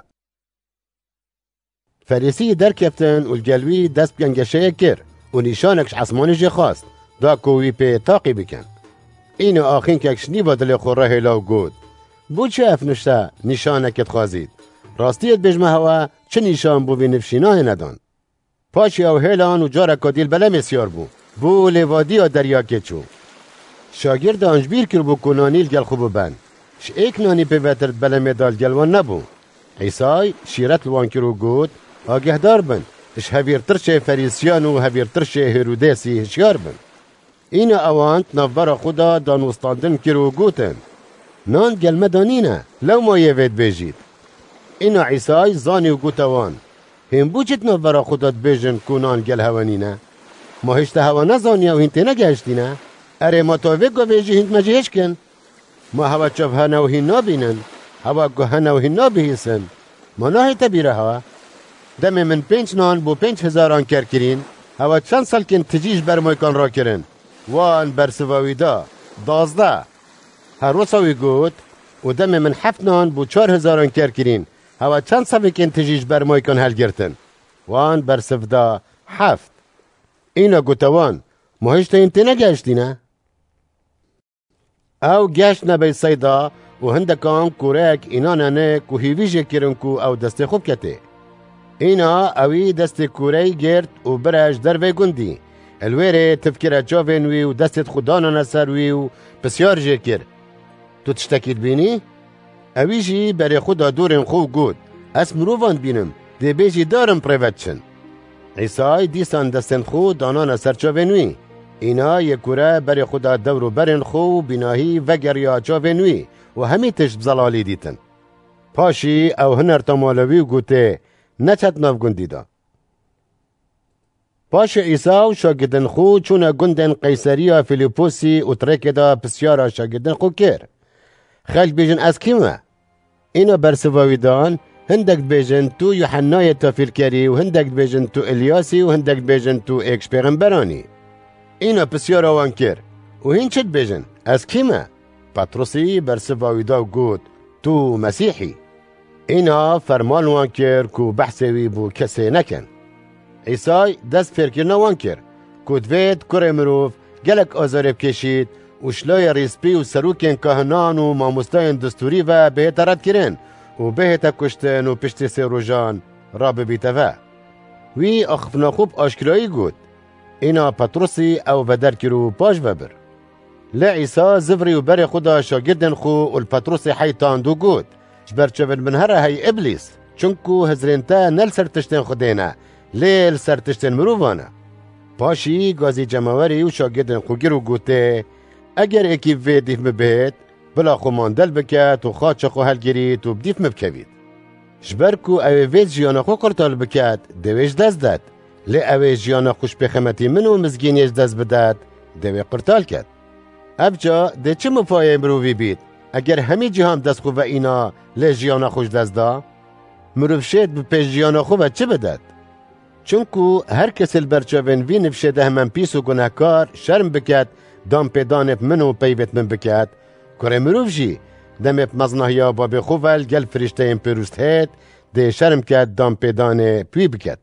Speaker 1: فریسی در کفتن و الگلوی دست بگنگشه کر و نیشانکش عصمانی جه خواست دا کوی پی تاقی بکن. اینو آخین ککش نی با دل خوره هلاو گود. بو چه افنشتا نیشانکت خوازید؟ راستیت بجمه هوا چه نیشان بو بی نفشیناه ندان؟ پاشی او هلان و جارکا دیل بلا مسیار بو. بو لیوادی ها دریا که چو. شاگرد آنجبیر کر بو کنانیل گل خوبو بند. ش ایک نانی پیوترد بلا مدال گلوان نبو. عیسای شیرت لوان کرو گود آگه دار بن. اش هویرترش فریسیان و هویرترش هیرودیسی هشیار بن. این اوانت نفبر خدا دانوستاندن کرو گوتن. نان گل مدانینه لو ما یوید بیجید. این عیسای زانی و گوتوان. هم بوچت نفبر خدا بیجن کنان گل هوانینه. ما هشت هوا نزانی و هنته نگهشتینه. اره ما تاوه گوهجی هنت مجهش کن. ما هوا چوه نو هننا بینن. هوا گوه نو هننا بهیسن. ما ناهی تبیره هوا. دم من پنج نان بو پنج هزاران کر کرین. هوا چند سال کن تجیش برمایکان را کرن. وان برسواوی دا. دازده. هر روزاوی گود. و دم من هفت نان بو چار هزاران کر کرین. هوا چند سال کن تجیش برمایکان هل گرتن. وان برسف دا هفت. اینا گوتوان ما هشتا انتی نگشتی نه؟ او گشت نبی سیدا و هندکان کورک اینا ننه که هیویجه کرن که او دست خوب کته. اینا اوی دست کوری گرد و برش در وی گندی. الویره تفکر جاوین وی و دست خودانا نسر وی و بسیار جه کر. تو تشتکید بینی؟ اوی جی بری خدا دورن خوب گود. اس مروفان بینم دی بیجی دارم پریوت چن. عیسای دیسان دستن خو دانان سرچاوینوی. اینا یکوره بر خدا دورو برن خو بیناهی وگر یا چاوینوی و همی تشت بزلالی دیتن. پاشی او هنر تمالوی گوته نچت ناف گندی دا. پاش عیسا و شاگردن خو چون گندن قیسریا فیلیپوسی و ترک دا پسیارا شاگردن خو کر. خلق بیجن از کیمه؟ اینا برسواوی دان هندک بیجن تو یوحنای تافیرکری و هندک بیجن تو الیاسی و هندک بیجن تو ایکش پیغمبرانی. اینا پسیار آوان کر و هین چد بیجن از کیمه؟ پطرسی برسواوی دا گود تو مسیحی. اینا فرمان وان کر کو بحثوی بو کسی نکن. عیسای دست فرکرنا وان کر کو دوید کره مروف گلک آزار بکشید و شلای ریسپی و سروکین کهنان و ماموستاین دستوری و بهت رد کرن و بهت کشتن و پشت سی روژان را ببیتوه. وی اخفنا خوب آشکرایی گود. اینا پطرسی او بدر کرو پاش ببر. لعیسا زفری و بر خدا شاگردن خو و الپطرسی حیطان دو گود. جبر چوون من هره هی ابلیس چونکو هزرینتا نل سرتشتن خودینا لیل سرتشتن مرووانا. پاشی گازی جماوری و شاگردن خو گرو گوته اگر اکی وی دیف مبهت بلا خو ماندل بکت و خاچ خو هل گرید و بدیف مبکوید. جبر کو اوی وید جیانا خو قرطال بکت دویش دست داد. لی اوی جیانا خوش بخمتی منو مزگینیش دست بداد دوی قرطال کد. ابجا ده چه مفایه مرووی بید؟ اگر همی جهام دست خوب و اینا لی جیانا خوش دست دا؟ مروف شید بپیش جیانا خوب چه بدد؟ چونکو هر کس البرچاوین وی نفشه من پیس و گناهکار شرم بکد دام پیدانف منو پیوت من بکد کره مروف جی دم مزنهیا با بخوفل گل فرشته پیروست هید ده شرم کد دام پیدان پی بکد.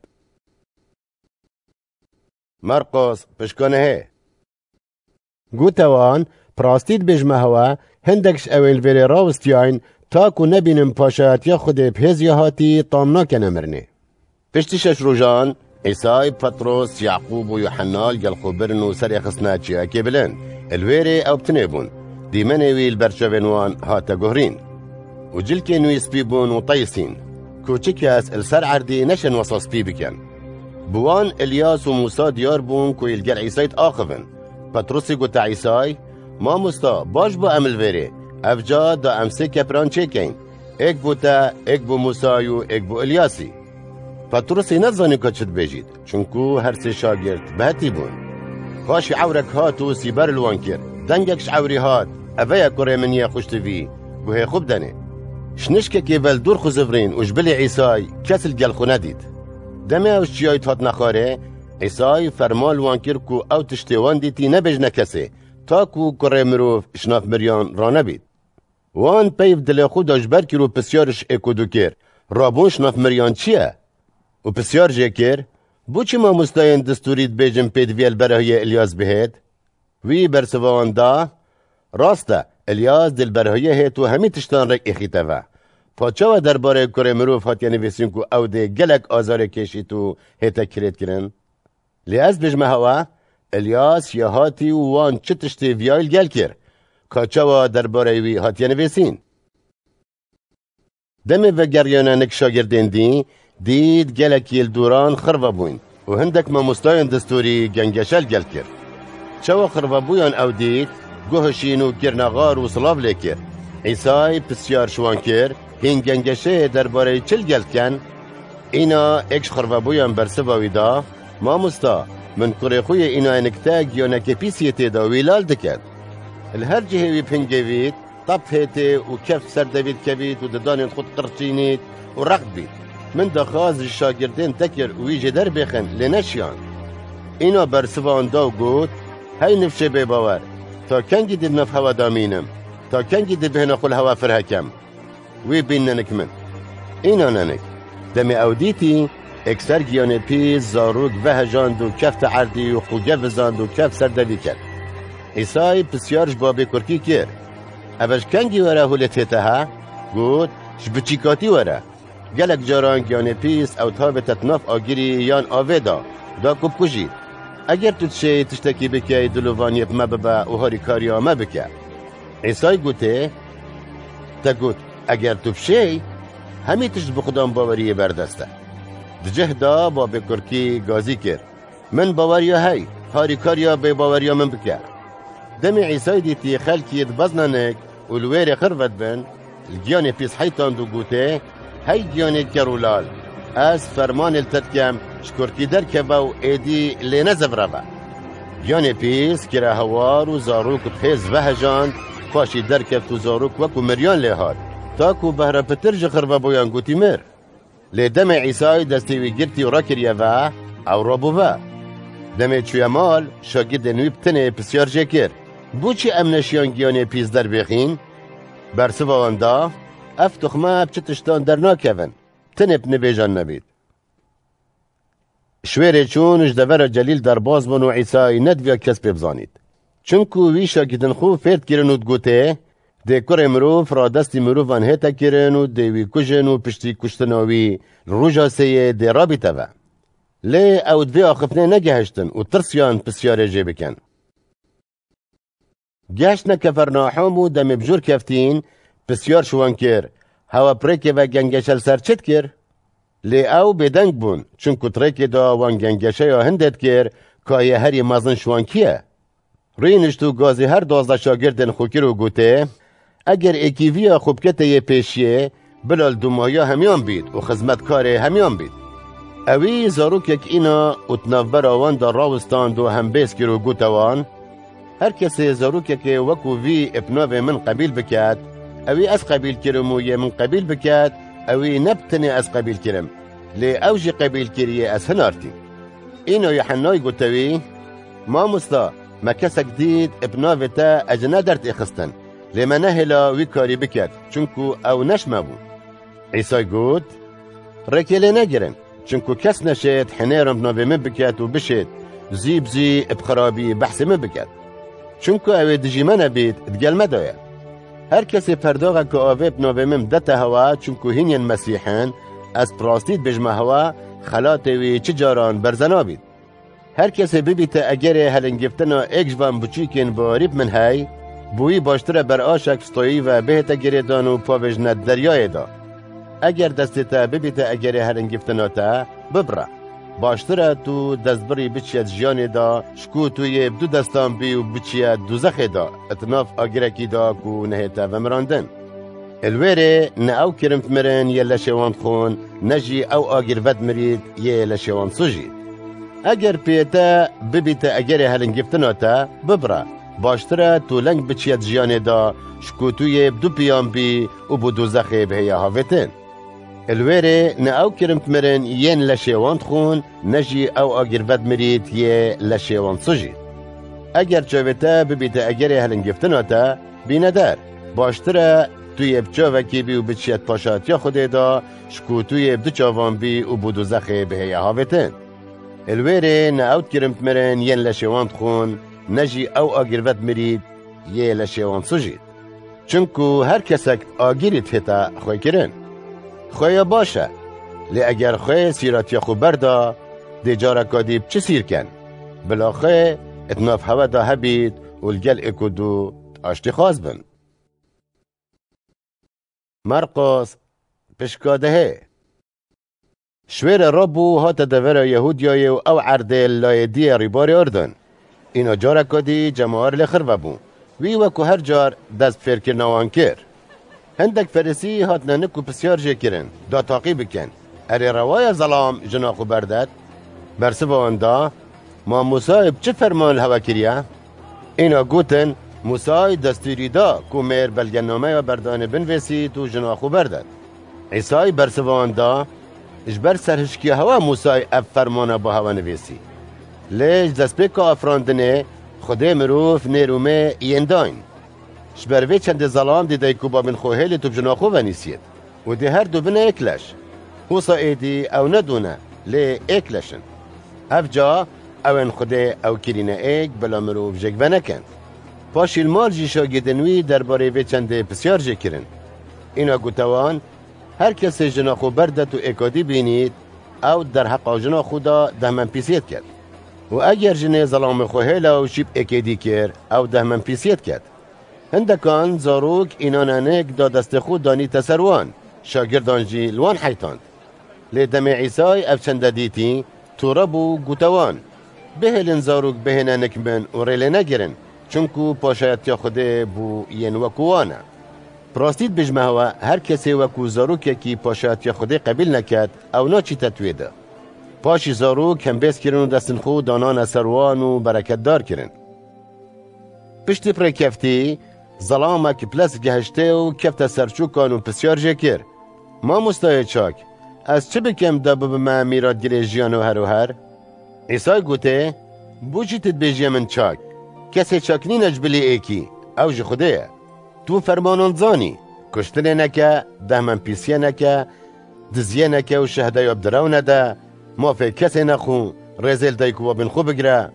Speaker 1: مرقس پشکانه هی. گوتوان پراستید بجمه هوا هندکش اویل ویری راوستیاین تا کو نبینم پاشات یا خود بهزی هاتی طامنا کنه مرنه. پشتی شش روژان عیسی پطرس یعقوب و یوحنا گل خبرن و سر خصنا چیا که بلن الویری او بتنبون دیمنه ویل برچوینوان هاتا گهرین و جل که نوی سپی بون و طیسین کوچکیاس السر عردی نشن وصا سپی بکن بوان الیاس و موسا دیار بون که الگل عیسیت آخفن پطرسی گوتا عیسی ما مستا باش با عمل ویری افجا دا امسه کپران چکین ایک بوتا ایک بو موسایو ایک بو الیاسی پطرسی نزانی که چد بجید چونکو هر سه شاگرد بهتی بون خاشی عورک هات و سیبر الوان کر دنگکش عوری هات اویا کره منیا خوشتوی گوه خوب دنه شنشکه که ول دور خوزفرین و جبل عیسی کسل گل خونه دید دمه اوش چیای تات نخاره عیسی فرمال وان کر کو او تشتیوان دیتی نبج نکسه تا کو کره مروف شناف مریان را نبید وان پیف دل خود اجبر کرو پسیارش اکودو کر رابون شناف مریان چیه؟ و پسیار جه کر بو چی ما مستاین دستورید بیجم پید ویل برای الیاس بهید؟ وی برسوان دا راسته الیاس دل برای هیت و همی تشتان رک اخیته و پاچاو درباره کره مروف هات یعنی ویسین کو او ده گلک آزار کشی تو هیتا کرید کرن لی از بجمه هوا الیاس یا هاتی و وان چه تشتی ویایل گل کر کاچاو درباره وی هات یعنی ویسین دمه و گریانه نک شاگردین دی دید گلک یل دوران خربه بوین و هندک ما مستاین دستوری گنگشل گل کر چاو خربه بویان او دید گوهشین و گرنغار و صلاف لیکر عیسی پسیار شوان کر هین گنگشه درباره چل گل کن اینا اکش خربه بویان برسواوی دا ما مستا من کره خوی اینا انکتاگ یا نکپیسیتی دا ویلال دکد الهر جهوی پنگوید طب هیتی و کف سر دوید کوید و ددانین خود قرچینید و رقد بید من دخواز الشاگردین تکر ویجه در بخن لنشیان اینا برسوان دا و گود هی نفشه بی باور تا کنگی دید نف هوا دامینم تا کنگی دید بهنا خل هوا فرهکم وی بین ننک من اینا ننک دمی اودیتی اکسر گیانه پیز زاروک وهجاند و کفت عردی و خوگه وزاند و کف سردوی کرد عیسی پسیارش بابی کرکی کر اوش کنگی وره هولت هیته گود شبچیکاتی وره گلک جاران گیانه پیز او تابتت ناف آگیری یان آوه دا دا کب کجید اگر تو تشه تشتکی بکه دلوانیت مببه و هاری کاریا مبکه عیسی گوته تا گوت اگر تو بشه همی تشت بخدام باوری بردسته دجه دا با بکرکی گازی کر من باوریا هی هاری کاریا بی باوریا من بکه دم عیسی دیتی خلکیت بزننک و الویر خرفت بن الگیان پیس حیطان دو گوته هی گیان کرولال از فرمان التدکم شکرکی در که باو ایدی لینه زبره با گیان پیس کرا هوار و زاروک بخیز وحجان پاشی در که تو زاروک وکو مریان لیهاد تا کو بهره پتر جخر و بویان گوتی مر لی دم عیسی دستیوی گرتی و را کریه و او را بوه دم چوی مال شاگرد نوی بتنه پسیار جکر بو چی امنشیان گیان پیس در بخین برسوان دا اف تخمه بچتشتان در ناکون تنب نبیجان نبید شویره چونش دور جلیل در باز بون و عیسی ندویا کس ببزانید چونکو وی شاگردن خوب فرد کرن و دگوته ده کره مروف را دستی مروف آن هیتا کرن و ده وی کجن و پشتی کشتناوی روژا سیه ده رابطه و لی او دوی آخفنه نگهشتن و ترسیان پسیاره جه بکن گشتن کفرناحوم و دم بجور کفتین پسیار شوان کر هوا پریکه و گنگشل سرچت کر لی او بدنگ بون چونکو تریکه دا وان گنگشه یا هندت کر که هری مزن شوان کیه رینشتو گازی هر دوازده شاگردن خوکر و گوته اگر اکیویا خوبکته یه پیشیه بلال دومایا همیان بید و خزمتکار همیان بید اوی زاروک یک اینا اتنافبر آوان دا راوستان دو هم بیس کرو گوتوان هر کسی زاروک که وکو وی ابناو من قبیل بکد اوی از قبیل کرم و یه من قبیل بکد اوی نبتنی از قبیل کرم لی اوجی قبیل کریه از هنارتی اینو یحنای گوتوی ما مستا ما کسک دید ابناو تا اجنا درت اخستن لما نهلا وی کاری بکرد چونکو او نشمه بو. عیسی گوت رکیلی نگرن چونکو کس نشید حنیرم بناوی من بکرد و بشید زیب زی بخرابی بحثی من بکرد چونکو او دجی من بید دگل مداید. هر کسی پرداغه که آوه بناوی من دته هوا چونکو هینین مسیحن از پراستید بجمه هوا خلاتوی چه جاران برزنا بید. هر کسی ببیته اگر هلنگفتنا ایک جوان بچیکن باریب من های بویی باشتره بر آشک ستایی و بهتا گریدان و پاوجند دریای دا. اگر دستتا ببیته اگر هلنگفتنا تا ببره باشتره تو دستبری بچید جیانی دا شکو توی بدو دستان بی و بچید دوزخی دا اتناف آگرکی دا کو نهیتا و مراندن. الویره نه او کرمت مرن یه لشوان خون نجی او آگر ود مرید یه لشوان سجید. اگر پیتا ببیتا اگر هلنگفتنا تا ببره باشتره تو لنگ بچید جیانی دا شکو توی بدو پیان بی و بدو زخی به هیا هاوتن. الویره نه او کرمت مرن ین لشیوان خون نجی او آگر ود مرید یه لشیوان سجید. اگر چاویتا ببیتا اگر هلنگفتنا تا بینه در باشتره توی بچاوکی بی و بچید پاشاتیا خوده دا شکو توی بدو چاوان بی و بدو زخی به هیا هاوتن. الویره نه او کرمت مرن ین لشیوان خون نجی او آگر ود مرید یه لشیوان سجید. چونکو هر کسک آگیریت هتا خوی کرن خوی باشه لی اگر خوی سیراتیا خو بردا دی جارکا دیب چه سیر کن بلا خوی اتناف هوا دا هبید و الگل اکدو آشتی خواز بن. مرقس پشکاده شویر ربو هات دور یهودیای و او عرده لایدی ریباری اردن اینا جارکا دی جماعر لخر ببون وی وکو هر جار دست فرکر نوان کر. هندک فرسی هات ننکو پسیار جه کرن دا تاقی بکن اری روای ظلام جناخو بردد برسبا اندا ما موسای چه فرمان هوا کریا؟ اینا گوتن موسای دستوری دا کو میر بلگنامه و بردان بنویسی تو جناخو بردد. عیسای برسبا اندا اجبر سرهشکی هوا موسای اف فرمانه با هوا نویسی لیش دست بکا افراندنه خوده مروف نیرومه اینداین شبروی چند ظلام دیده که با من خوهیلی تو بجناخو ونیسید و دی هر دو بنا اکلش خوصا ایدی او ندونه لی اکلشن اف جا اوین خوده او کرینه ایک بلا مروف جگ ونکن پاشی المال جی شاگدنوی درباره وی چند پسیار جی کرن. اینا گوتوان هر کسی جناخو بردت و اکادی بینید او در حق جناخو دا دهمن پیسیت کرد و اگر جنه ظلام خوهیلا و شیب اکادی کرد او دهمن پیسیت کرد. هندکان زاروک اینانانک دا دست خود دانی تسروان شاگردان جی لوان حیطاند لی دم عیسای افچنده دیتی تو ربو گوتوان بهلن زاروک بهنانک من و ریل نگرن چونکو پاشایت یا خوده بو ین وکوانا. پراستید بجمه هوا هر کسی وکو زاروک کی پاشایت یا خوده قبیل نکد او ناچی تطویده پاشی زاروک هم بیس کرن و دستن خود دانان سروان و برکت دار کرن. پشتی پر کفتی ظلامک پلس گهشته و کفت سرچوکان و پسیار جکر ما مستای چاک از چه بکم دا ببما میراد گلی جیان و هر و هر؟ عیسی گوته بوچی تدبیجی من چاک کسی چاک نی نجبلی ایکی او جی خوده تو فرمانان زانی کشتنه نکه دهمن پیسیه نکه دزیه نکه و شهده یاب دراو نده مافه کسی نخو رزیل دایکو و بین خوب بگره.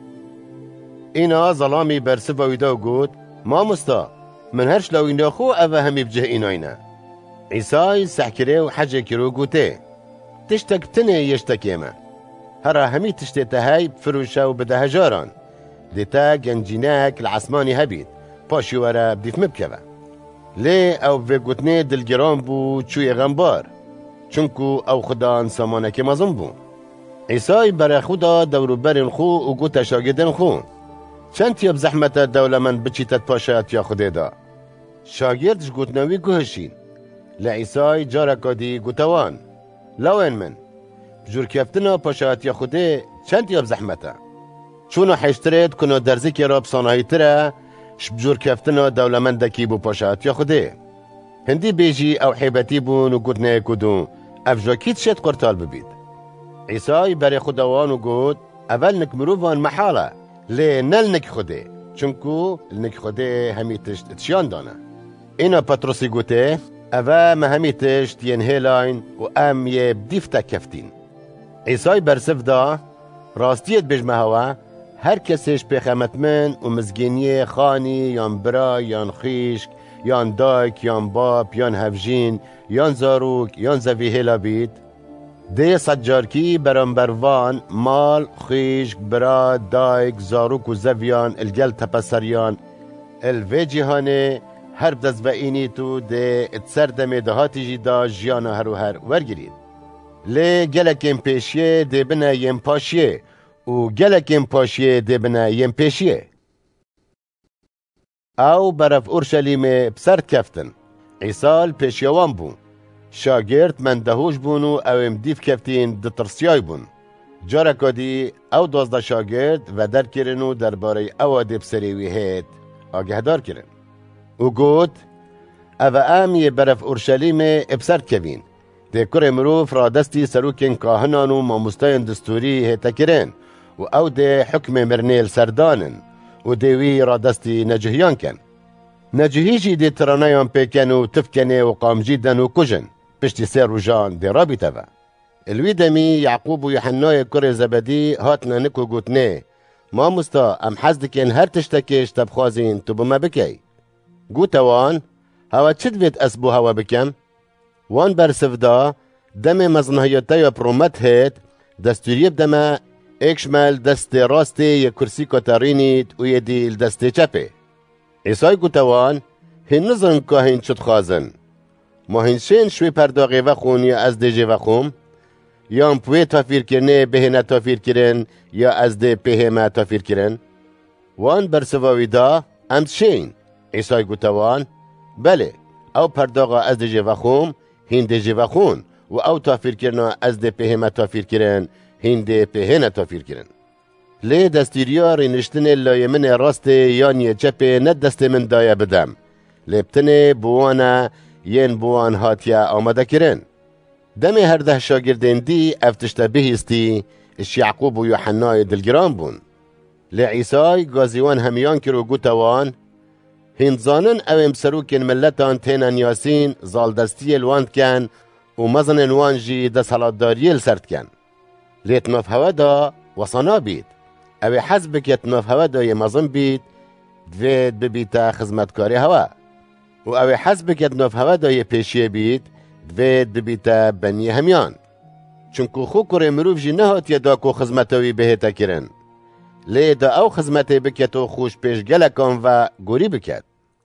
Speaker 1: اینا ظلامی برسه ویدا گوت ما مستا من هرش لو اینا خو اوه همی بجه ایناینا. عیسی سحکره و حجه کرو گوته تشتک تنه یشتکیمه هره همی تشته های فروشه و بده هجاران دیتا گنجینک العسمانی هبید پاشی وره بدیت مبکوه لی او وگوتنه دلگران بو چوی غنبار چونکو او خدا سامانک مزم بو. عیسی برای خدا دورو برین خو و گوت شاگردن خو چند تیاب زحمت دوله من بچیتت پاشایت یا خوده دا شاگردش گوتنوی گوهشین لعیسی جارکا دی گوتوان لوین من بجور کفتنا پاشایت یا خوده چند تیاب زحمته چونو حشترید کنو درزی که راب سانهی تره ش بجور کفتنا دوله من دکی بو پاشایت یا خوده هندی بیجی او حیبتی بون و گوتنه کدون افجاکیت شد قرطال ببید. عیسی برای خداوان و گوت اول نک مروفان محاله لی نل نک خوده چونکو لنک خوده همی تشت تشیان دانه. اینا پتروسی گوته اوه ما همی تشت ین هیلاین و ام یه بدیفتا کفتین. عیسای برسف دا راستیت بجمه هوا هر کسیش پیخمت من و مزگینی خانی یان برا یان خیشک یان دایک یان باب یان هفجین یان زاروک یان زوی هیلا بید ده سجارکی برانبروان مال خیشک برا دایک زاروک و زویان الگل تپسریان الوی جهانه هر دزوینی تو ده اتسردم دهاتی جدا جیان هر و هر ورگرید لی گلکیم پیشیه ده بنا یم پاشیه و گلکیم پاشیه ده بنا یم پیشیه او برف اورشلیم بسرد کفتن عیسال پیشیوان بون شاگرد من دهوش بون و او امدیف کفتین ده ترسیای بون جارکا دی او دوازده شاگرد و در کرن و درباره او ده بسریوی هید آگه دار کرن و گود او امی برف اورشلیم بسرد کوین ده کره مروف را دستی سروکین کاهنان و ماموستاین دستوری هیتا کرن و او ده حکم مرنیل سردانن و دوی را دستی نجهیان کن نجهیجی ده ترانیان پیکن و تفکنه و قام جیدن و کجن پشتی سر و جان ده رابطه و الوی دمی یعقوب و یحنای کره زبدی هاتنا نکو گوتنه ما مستا ام حزدکن هر تشتکش تبخوازین تو بما بکی گوتوان هوا چد وید اسبو هوا بکم وان برسفدا دم مزنهیتا یا پرومت هید دستوریب دم اکشمل دست راستی یک کرسی کتارینید و یه دیل دست چپه عیسای گوتوان هن نزن که هن چد خوازن ما هنشین شوی پرداغی وخون یا از دیجی وخوم یا ام پوی تافیر کرنه بهنه تافیر کرن یا از دی پهمه تافیر کرن وان برسواوی دا امد شین عیسای گوتوان بله او پرداغا از دیجی وخوم هن دیجی وخون و او تافیر کرنه از دی پهمه تافیر کرن هنده پهنه تافیر کرن لی دستیریار نشتن لای من راست یانی چپه ند دست من دایا بدم لیبتن بوانا ین بوان هاتیا آمده کرن دم هر ده شاگردین دی افتشته بهستی اش یعقوب و یوحنای دلگران بون لی عیسای گازیوان همیان کرو گوتوان هنزانن او امسروکن ملتان تینن یاسین زالدستی الواند کن و مزنن وانجی ده سلاتداریل سرد کن لیت ناف هوا دا وصانا بید او حزبک یتناف هوا دا یمازن بید دوید ببیتا خزمتکاری هوا و او حزبک یتناف هوا دا یپیشیه بید دوید ببیتا بنی همیان چونکو خو کره مروف جی نهات یدا کو خزمتوی بهتا کرن لی دا او خزمتی بکتو خوش پیش گلکان و گوری بکت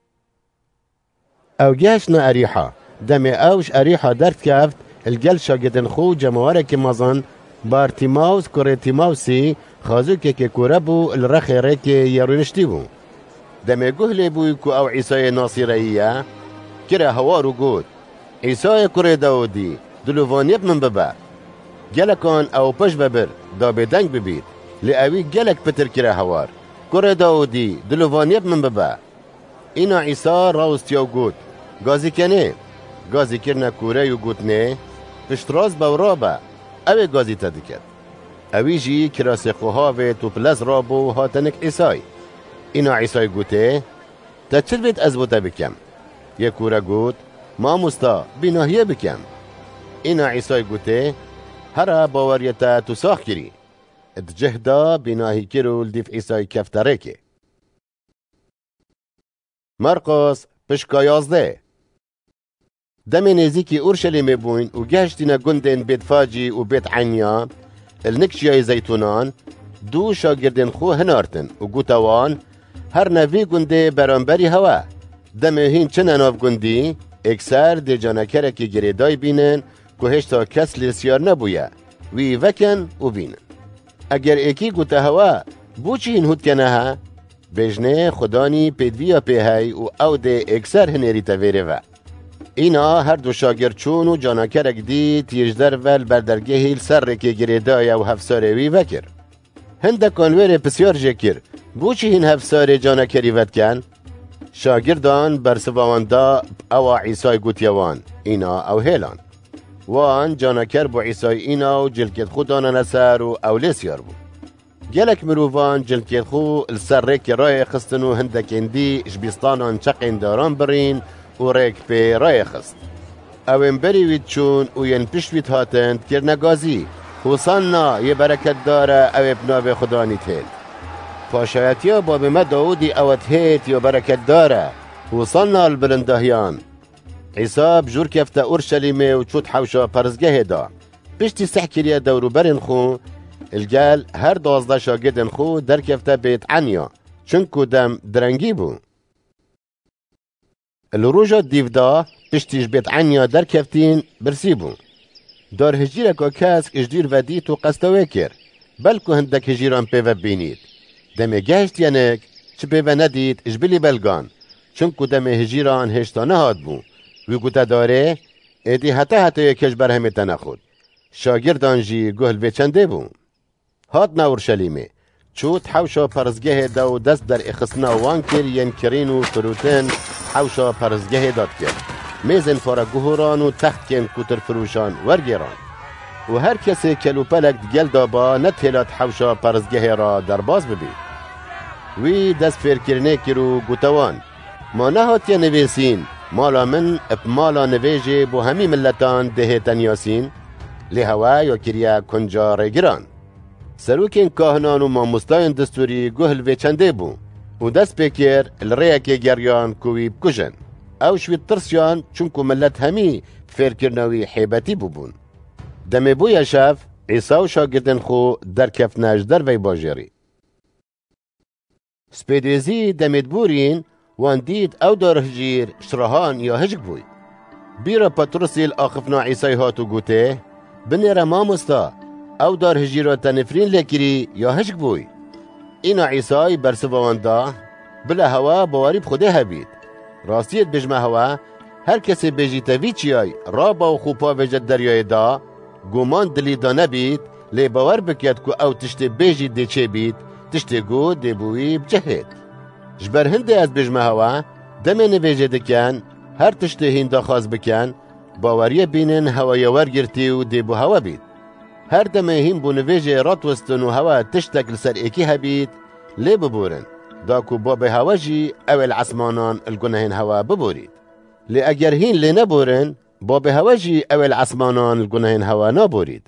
Speaker 1: او گشنا اریحا دم اوش اریحا درد کفت الگل شاگدن خو جموارک مازن بارتیماوس کره تیماوسی خازو که که کوره بو الرخیره که یارونشتی بو دمه گهلی بوی که او عیسای ناصیرهیه کره هوارو گود عیسای کره داودی دلووانیب من ببا گلکان او پش ببر دا بدنگ ببید لی اوی گلک پتر کره هوار کره داودی دلووانیب من ببا اینا عیسا راوستیو گود گازی کنه گازی کرنه کوره یو گود نه پشتراز باورابا اوی گازی تا دکت اوی جی کراسی خوهاوه تو پلز رابو هاتنک عیسای اینا عیسای گوته تا چل بید از بوتا بکم یک کورا گوت ما مستا بیناهیه بکم اینا عیسای گوته هر باوریتا تو ساخ کری اتجهدا بیناهی کرو لدیف عیسای کفتره که مرقس پشکا یازده دم نزیکی اورشلیم بوین و گشتینا گندن بیت فاجی و بیت عنیا النکشیای زیتونان دو شاگردن خو هنارتن و گوتوان هر نوی گنده برانبری هوا دم هین چنن آف گندی اکسر دی جانکره که گریدای بینن که هشتا کس لسیار نبویا وی وکن و بینن اگر ایکی گوته هوا بو چی هین هود کنه ها بجنه خدانی پیدویا پیهی و او دی اکسر هنری تاویره و اینا هر دو شاگرد چون و جانکرک دی تیجدر ول بردرگه هیل سر که گریدای و هفساره وی وکر هنده کنویر پسیار جکر بو چی هین هفساره جانکری ود کن شاگردان برسوان دا او عیسای گوتیوان اینا او هیلان وان جانکر بو عیسای اینا و جلکت خودان نسر و او لیسیار بو گلک مروفان جلکیل خو السر ریک رای خستن و هندکین دی جبیستانان چقین داران برین و ریک پی رای خست. اوین بری وید چون و ین پشت وید هاتند کرنگازی حسنا یه برکت داره او بناو خدا نیتید. پاشایتیا باب ما داودی اوت هیت یا برکت داره حسنا البلندهیان. عیسی بجور کفته اورشلیمه و چود حوشا پرزگه دا. پشتی سحکریا دورو برین خو الگل هر دوازده شاگردن خو در کفته بیت عنیا چونکو دم درنگی بو. الروجا دیودا پشتیش بیت عنیا در کفتین برسی بو. دار هجیره که کس اجدیر و دیت و قصدوه کر بلکو هندک هجیران پیوه بینید. دمه گهشت ینک چه پیوه ندید اجبلی بلگان چونکو دمه هجیران هشتانه هاد بو. وی گوته داره ایدی حتی حتی یکش برهمه تنخود. شاگردان جی گهل وچنده بو. هات نور شلیمه چوت حوشا پرزگه دا و دست در اخصنا وان کر ین کرین و فروتن حوشا پرزگه داد کرد. میزن فارا گهوران و تخت کن کتر فروشان ورگیران و هر کسی کلو پلک دگل دابا نتهلات حوشا پرزگه را در باز ببید. وی دست فیر کرنه کرو گوتوان ما نهات یا نویسین مالا من اپ مالا نویجه بو همی ملتان دهیتن یاسین لی هوا یا کریا کنجا ریگران. سروکین کاهنان و ماموستاین دستوری گهل وچنده بو و دست بکر الریا که گریان کوی بکشن او شوی ترسیان چونکو ملت همی فیر کرنوی حیبتی ببون. دمی بویا شف عیسی و شاگردن خو در کفناش در وی باجری. سپیدیزی دمید بورین وان دید او دار هجیر شرهان یا هجک بوی. بیرا پترسیل آخفنا عیسی هاتو گوته بنیره ماموستا او دار هجیرا تنفرین لکری یا هجک بوی. اینا عیسی برسوان دا بلا هوا بواری بخوده هبید. راستیت بجمه هوا هر کسی بجیتا وی چیای رابا و خوبا وجد دریای دا گومان دلی دا نبید لی باور بکید که او تشت بیجی دی چه بید تشت گو دی بوی بجهید. جبر هنده از بجمه هوا دمه نویجه دکن هر تشت هنده خواست بکن باوری بینن هوای ورگرتی و دی بو هوا بید. هر دمه هم بو نویجه رات وستن و هوا تشتک لسر ایکی هبید لی ببورن داکو باب هوا جی اول عصمانان الگنهین هوا ببورید. لی اگر هین لی نبورن باب هوا جی اول عصمانان الگنهین هوا نبورید.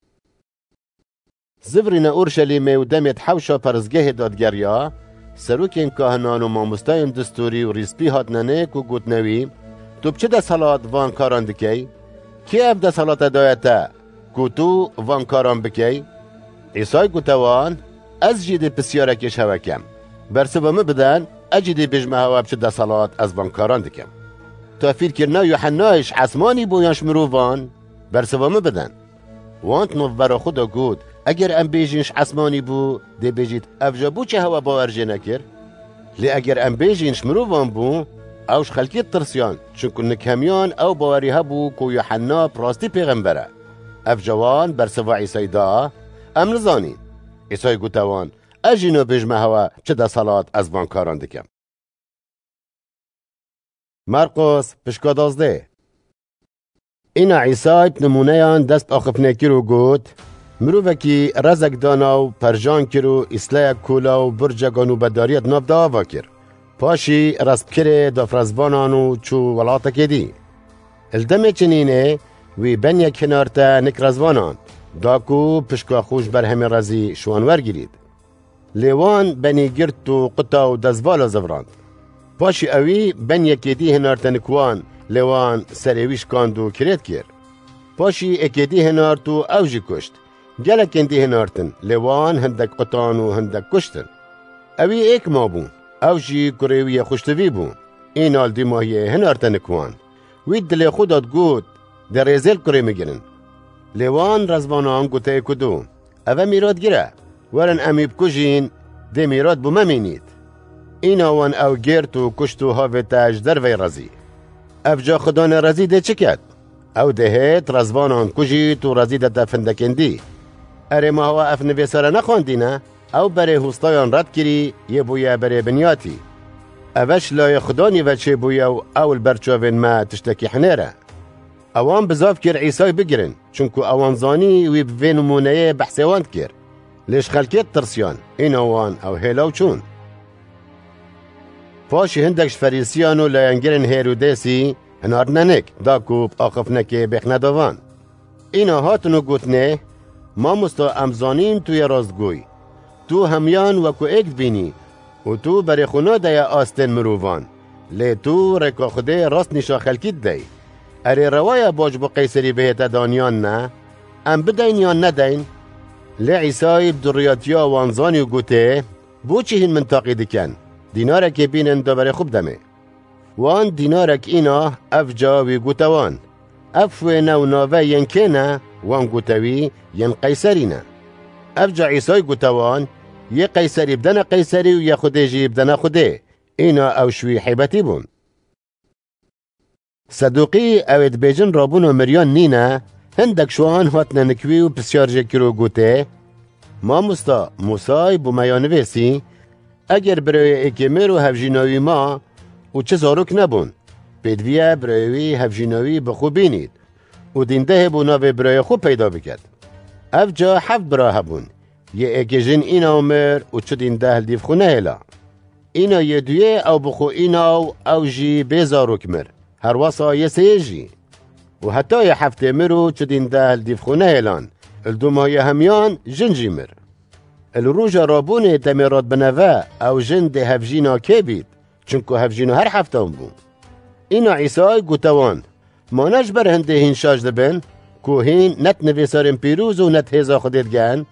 Speaker 1: زفرین اورشلیمه و دمت حوشا پرزگه دادگریا سروکین کاهنان و ماموستاین دستوری و ریسپی هاتنانه کو گوتنوی تو بچه ده سالات وان کاران دکی؟ کی اف ده سالات دایتا کو تو وان کاران بکی؟ عیسی گوتوان از جید پسیارکش هوا کم برسوامه بدن اجیدی بجمه هوا بچه ده سالات از وان کاران دکم. تا فیر کرنا یوحنایش عصمانی بویانش مروفان برسوامه بدن. وانت نوف برا خدا گود اگر ام بیجینش عصمانی بو دی بیجید افجا بو چه هوا باورجه نکر؟ لی اگر ام بیجینش مروفان بو اوش خلکیت ترسیان چونکو نکهمیان او باوری ها بو کو یوحنا پراستی پیغمبره. افجوان برسوا عیسی دا ام نزانین. عیسی گوتوان اجینو بجمه هوا چه ده سالات از بانکاران دکم. مرقس پشکا دازده اینا عیسی نمونهان دست آخفنه کرو گوت مروفکی رزک دانا و پرجان کرو اسلای کولا و برجگانو بداریت ناف دا آوا کر پاشی رسب کره دافرزبانانو چو ولاتا که دی الدم چنینه وی بنیا کنارتا نک رزبانان داکو پشکا خوش بر همه رزی شوانور گیرید لیوان بنی گرد و قطا و دزبالا زفراند پاشی اوی بنیا که دی هنارتا نکوان لیوان سریویش کاندو کرید کر پاشی اکیدی هنارتو اوجی کشت گلک اندی هنارتن لیوان هندک قطان و هندک کشتن اوی ایک ما بون اوجی کریوی خوشتوی بون این آل دی ماهی هنارتن نکوان وید دلی خودت گود در ریزل کری میگرن لیوان رزبانان گوته کدو اوه میراد گره ورن امی بکجین دی میراد بو ممینید این آوان او گرد و کشت و هاوی تاج در وی رزی افجا خدان رزی ده چکد او دهت رزبانان کجید و رزی ده دفندکندی اره ما هوا اف نویساره نخواندی نه او بره هستایان رد کری یه بویا بره بنیاتی اوش لای خدانی وچه بویا و اول برچاوین ما تشتکی حنیره اوان بزاف کر عیسی بگرن چونکو اوان زانی وی بوین مونه بحثیواند کر ليش خلكيت ترسيان إنوان أو هيلو چون پاشی هندکش فریسیانو لینگرن هیرودیسی هنار ننک داکوب آخفنکی بخندوان اینا هاتونو گوتنه ما مستا امزانیم توی راستگوی تو همیان وکو اکت بینی و تو بری خونه دای آستن مرووان لی تو رکا خوده راست نشا خلکید دی اری روایا باج با قیسری بهت دانیان نه ام بدین یا ندین لی عیسای بدریاتیا وانزانی و گوته بو چی هین منطقی دکن دینارک بینن دابر خوب دمه وان دینارک اینا اف جاوی گوتوان اف و نو ناوه ین کنه وان گوتوی ین قیسرینه اف جا عیسای گوتوان یه قیسری بدن قیسری و یه خوده جی بدن خوده اینا او شوی حیبتی بون صدوقی اوید بیجن رابون و مریان نینه هندک شوان هاتنه نکوی و پسیار جکرو گوته ما مستا موسای بو میانویسی اگر برای اکیمر و هفجیناوی ما و چه زاروک نبون پیدویه برایوی هفجیناوی بخو بینید و دینده بو ناوی برای خوب پیدا بکد اف جا هفت برا هبون یه اکیجن اینا مر و چه دینده دیف خونه هلا اینا یه دویه او بخو اینا و او جی بی زاروک مر هر واسا یه سیه جی و حتی یه هفته مر و چه دینده دیف خونه هلان الدومای همیان جنجی مر الروج رابون تمیرات بنوه او جند هفجینا که بید چونکو هفجینا هر هفته هم بون اینا عیسای گوتوان ما نجبر هنده هین شاج دبن که هین نت نویسارن پیروز و نت هیزا خودت گن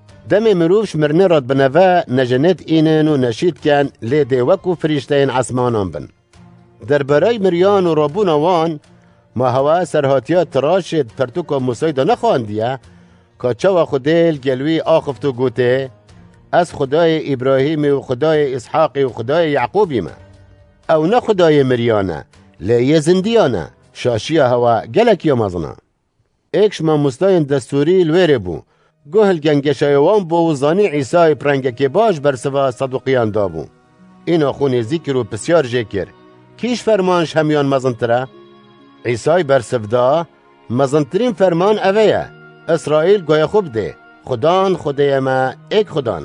Speaker 1: دم مروفش مرنه راد بنوه نجنت اینن و نشید کن لیده وکو فریشتین عصمانان بن در برای مریان و رابون وان ما هوا سرهاتیات تراشد پرتوکا موسیدا نخواندیه که چوا خودیل گلوی آخفتو گوته از خدای ابراهیم و خدای اسحاق و خدای یعقوبی ما او نه خدای مریانه لیه زندیانه شاشیه هوا گلک یا مزنه ایکش ما مستاین دستوری الویره بو گوهل گنگشایوان بو و زانی عیسای پرنگه که باش برسوا صدوقیان دابو اینا خونی ذکر و پسیار جکر کیش فرمانش همیان مزنتره؟ عیسای برسفدا مزنترین فرمان اوه اسرائیل گویا خوب ده خدان خدای ما ایک خدانه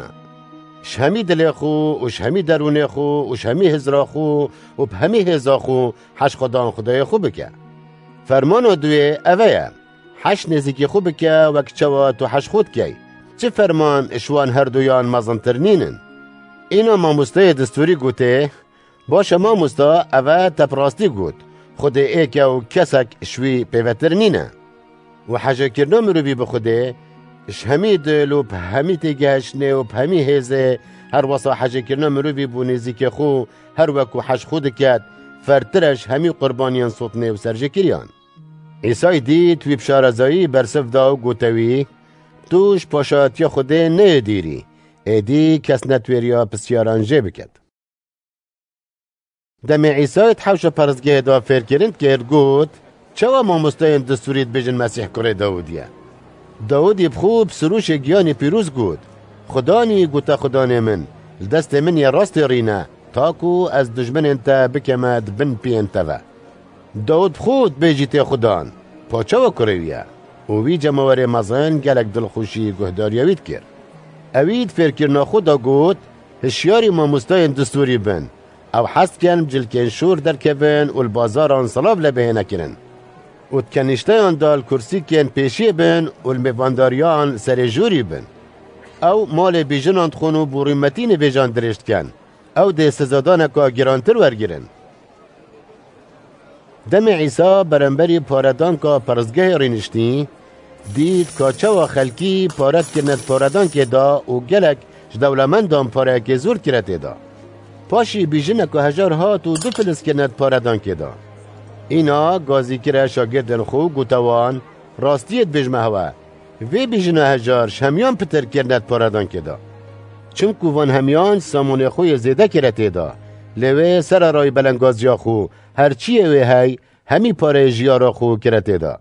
Speaker 1: شهمی دل خو و شهمی درون خو و شهمی هزرا خو و بهمی هزا خو حش خدان خدای خوب که فرمان دوی اوه حش نزیکی خوب که وک چوا تو حش خود که چه فرمان اشوان هر دویان مزنترنینن اینا ما مستای دستوری گوته باشه ما مستا اوه تپراستی گوت خود ایک و کسک شوی پیوترنینه و حاجه کرنا مروی بخوده اش همی دل و همی تگهشنه و همی هزه هر واسه حاجه کرنا مروی بو نزیک خو هر وکو حش خود کد فرترش همی قربانیان صوتنه و سرجه کریان عیسی دید توی بشارزایی برسف دا و گوتوی توش پاشاتی خوده نه دیری ایدی کس نتویریا پسیارانجه بکد دم عیسی تحوش پرزگه دا فرکرند کرد گوت چوا ما مستاین دستورید بجن مسیح کره داودیه داودی بخوب سروش گیانی پیروز گود خدانی گوتا خدانی من دست من یا راست رینه تاکو از دجمن انتا بکمد بن پی انتا داود بخود بیجیت خدان پا چوا کرویه و وی جمعوار مزن گلک دلخوشی گهداریوید کر اوید فرکرنا خدا گود هشیاری ما مستاین دستوری بن او حست کن بجلکن شور در کبن و البازار انصلاب لبه نکرن و تکنشتیان دال کرسی کن پیشی بن و الموانداریان سر جوری بن او مال بیجنان تخونو بوریمتین بیجان درشت کن او ده سزادان که گرانتر ورگرن دم عیسی برنبری پاردان که پرزگه رینشتی دید که چوا خلکی پارد کرند پاردان که دا و گلک جدولمندان پاره که زور کرده دا پاشی بیجنه که هجار هات و دو فلس کرند پاردان که دا اینا گازی کره شاگردن خو گوتوان راستیت بجمه هوا وی بیجنه هجار شمیان پتر کرند پاردان که دا چونکو وان همیان سامون خوی زیده کرده دا لوه سر رای بلنگازیا خو هرچیه وی هی همی پاره جیارا خو کرده دا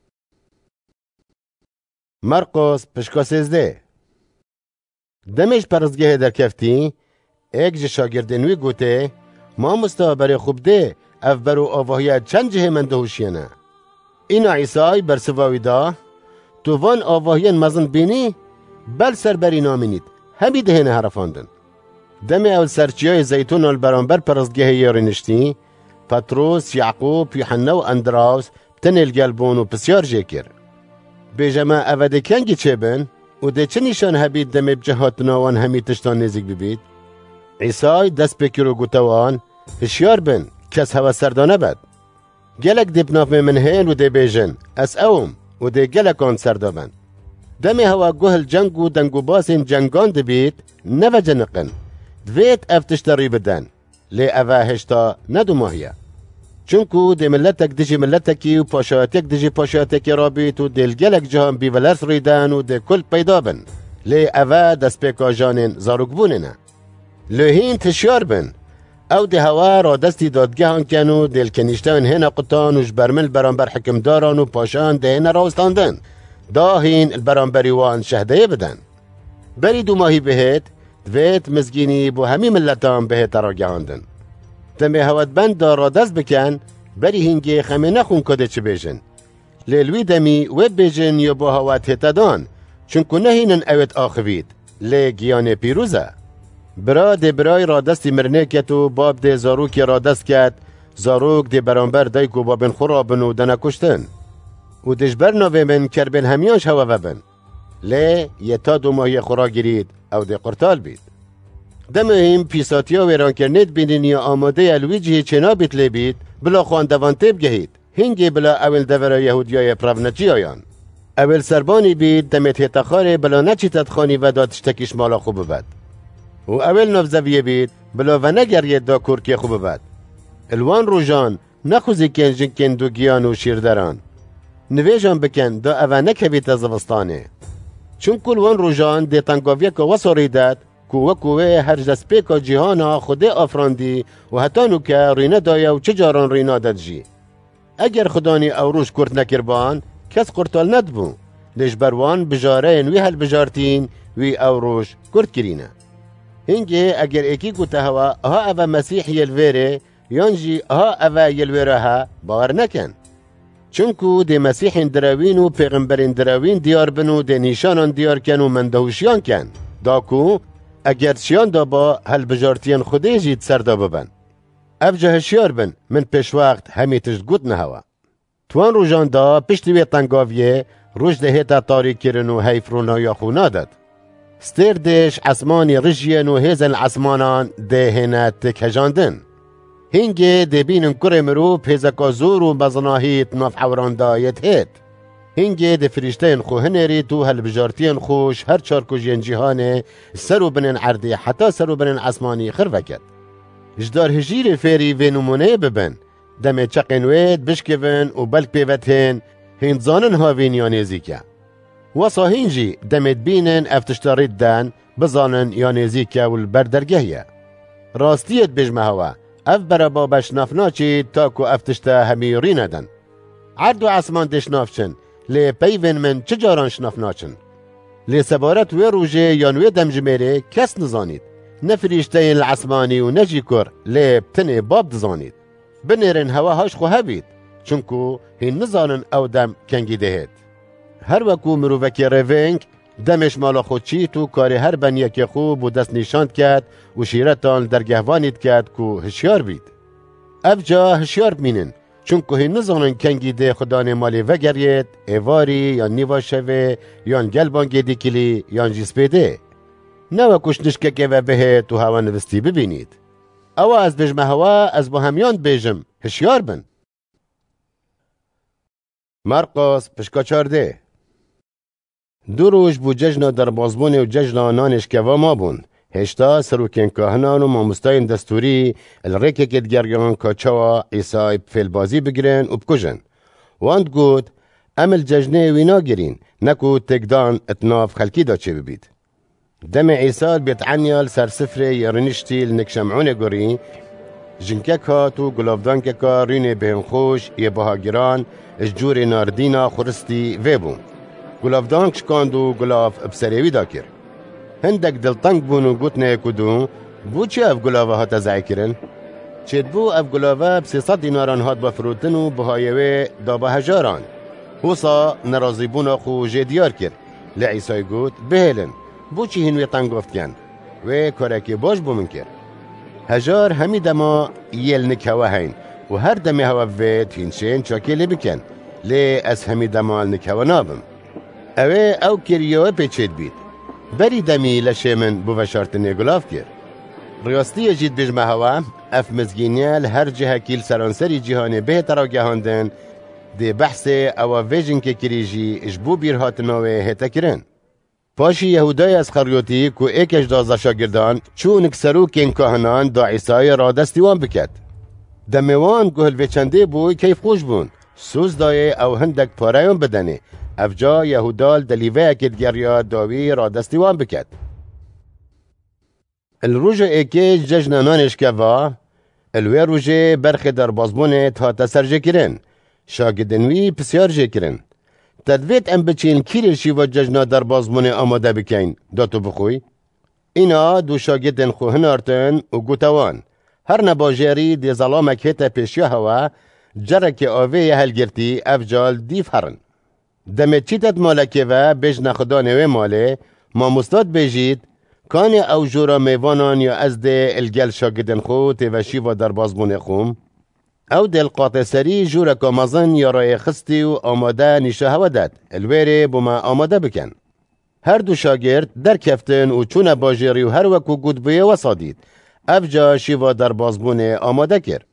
Speaker 1: مرقس پشکا سیزده دمش پرزگه در کفتی ایک جه شاگردنوی گوته ما مستابر خوب ده اف برو آواهیت چند جه من دهوشینه اینا عیسی برسواوی دا تو وان آواهین مزن بینی بل سربری نامینید همی دهنه هرفاندن. دم اول سرچیای زیتون البرانبر پرستگاه یارنشتی پتروس، یعقوب، یوحنا و اندراوس تنل گلبون و بسیار جکر. بجمع اوده کنگی چه بن و ده چه نشان هبید دم بجهاتنا وان همی تشتان نزیک ببید؟ عیسی دست بکر و گوتوان هشیار بن کس هوا سردانه بد. گلک دبناف من هین و ده بیجن اس اوم و ده گلکان سردابن. دم هوا گوهل جنگ و دنگو باسین جنگان دبید نو جنقن. دویت افتشتری بدن لی اوه هشتا ندو ماهیه. چونکو ده ملتک دجی ملتکی و پاشاتک دجی پاشاتکی رابید و دل گلک جهان بیولرس ریدن و ده کل پیدا بن. لی اوه دست پیکا جانین زاروک بونینه. لهین تشیار بن. او ده هوا را دستی دادگهان کنو دل کنیشتان هنه قطان و جبرمل برانبر حکمداران و پاشان ده هنه راستاندن. دا هین البرانبری وان شهده بدن. بری دو ماهی بهت دویت مزگینی بو همی ملتان بهت را گهاندن. دمی هوت بند را دست بکن بری هنگی خمی نخون کده چه بیجن. لیلوی دمی و بیجن یا با هوت هتدان چونکو نهینن اوت آخوید لی گیان پیروزه. برا ده برای را دستی مرنه کت و باب ده زاروکی را دست کت زاروک ده برانبر دایکو بابن خورابن و دنه کشتن. و دجبر نوه من کربن همیانش هوا ببن. لی یه تا دو ماهی خورا گیرید او ده قرطال بید. دمهم پیساتیا ویران کرنید بینین یا آماده الویجی چنا بیت لی بید بلا خوان دوانتیب گهید. هنگی بلا اول دور یهودیای پراونچی آیان. اول سربانی بید دمت هتخاره بلا نچی تدخانی و دادشتکیش مالا خوب بد. و اول نفزویه بید بلا و نگرید دا کورکی خوب بد. الوان روژان نخوزی کن جنکن دو گیان و شیردران. نویجان بکن دا اوه نکویت زوستانه. چون کلوان روژان دی تنگاویه که وصوریدد که وکوه هر دست پیکا جهانا خوده آفراندی و حتانو که رینه دایا و چجاران رینه داد جی. اگر خدانی او روش کرد نکربان کس قرطال ندبو. لیش بروان بجارین وی هل بجارتین وی او روش کرد کرینه. هنگی اگر ایکی گوته هوا ها اوه مسیح یلویره یانجی ها اوه یلویره ها باور نکن. چونکو ده مسیح دراوین و پیغمبرین دراوین دیار بنو ده نیشانان دیار کن و مندهوشیان کن. داکو اگر چیان دا با هل بجارتیان خوده جید سر دا ببن. اف جهشیار بن من پیش وقت همی تشت گوت نهوا. توان روژان دا پشتوی تنگاویه روش ده هیتا تاریک کرن و هیفرونا یا خونا داد. ستیر دش عصمانی رجین و هیزن عصمانان ده هنه تک هجاندن. هنگی ده بینن کره مرو پیزکا زور و مزناهیت ناف عوران دایت هید. هنگی ده فرشتین خو هنری تو هل بجارتین خوش هر چارکو جین جیهانه سرو بنن عردی حتی سرو بنن عصمانی خر وکد. جدار هجیر فیری و نمونه ببن. دم چقین وید بشکون و بلک پیوتین هند زانن هاوین یا نزیکه. وصا هنجی دمت بینن افتشتارید دن بزانن یا نزیکه و البردرگهیه. راستیت بجمه هوا اف برا بابش نافناچی تاکو افتشتا همی ریندن. عرد و عصمان دشنافچن لی پیون من چجاران شنافناچن. لی سبارت و روژه یا نوی دمجمره کس نزانید. نفریشتین العصمانی و نجی کر لی بتنی باب دزانید. بنیرن هوا هاش خو هبید چونکو هین نزانن او دم کنگی دهید. هر وکو مروفکی روینگ دمش مالا خودچی تو کاری هر بن یکی خوب و دست نشاند کرد و شیرتان درگهوانید کرد که هشیار بید. اف جا هشیار بینن چونکو هین نزانن کنگی ده خدان مالی وگرید ایواری یا نیوا شوه یا گلبان گیدی کلی یا جیسپیده. نو کشنشکه که و بهه تو هوا نوستی ببینید. او از بجمه هوا از با همیان بیجم هشیار بن. مرقس پشکا چارده دو روز بو ججنا در بازبون و ججنا نانش که و ما بون. هشتا سروکین کهنان و ماموستاین دستوری الریکه کت گرگان که چوا عیسای فیلبازی بگیرن و بکجن. واند گود امل ججنه وینا گیرین نکو تکدان اتناف خلکی دا چه ببید. دم عیسال بیت عنیال سر سفره یارنشتی لنکشمعون گوری جنکک هاتو گلافدان که که رینه بهم خوش یه بهاگیران اججور ناردینا خورستی ویبون. گلافدان کشکاندو گلاف بسریوی دا کر. هندک دلتنگ بونو گوتنه کدو بو چه اف گلافه ها تزعی کرن؟ چید بو اف گلافه بسیصد دیناران هات بفروتن و بهایوه دا به هجاران. حوصا نرازی بونا خو جه دیار کر. لعیسای گوت بهلن بوچی هنوی تنگفت کن و کارکی باش بو من کر هجار همی دما یل نکوه هین و هر دمی هوا وید هینچین چاکی لی بکن لی از همی دمال نکوه نابم اوه او کریوه پیچید بید بری دمی لشه من بو وشارتنی گلاف کر ریاستی جید بجمه هوا اف مزگینیال هر جه کیل سرانسری جهانی به تراگهاندن دی بحث او ویژن که کریجی اجبو بیر هاتناوه هتا کرن پاشی یهودای از خریوتی که ایکش دازده شاگردان چون اکسرو کین کهنان دا عیسای را دستیوان بکد دمیوان گهل وچنده بوی کیف خوش بون سوز دای او هندک پارایون بدنه افجا یهودال دلیوه اکید گریا داوی را دستیوان بکد الروج ایکی ججنانانش که وا الوی روژه برخ در بازبونه تا تسرجه کرن شاگدنوی پسیار جه کرن تدویت ام بچین کیرشی و ججنا در بازمونه آماده بکین داتو بخوی اینا دو شاگدن خوهن آرتن و گوتوان هر نباجری دی ظلامک هیتا پیشیا هوا جرک آوه هلگرتی افجال دیف هرن دمه چیتت مالکه و بیج نخدانوه ماله ما مستاد بیجید کان او جورا میوانان یا از ده الگل شاگدن خو تیوشی و در بازمونه خوم او دل قاطع سری جورا کامازن یا رای خستی و آماده نیشه هوا داد الویره بوما آماده بکن هر دو شاگرد در کفتن و چون باجری و هر وکو گود بیه و صادید افجا شیوا در بازبونه آماده کرد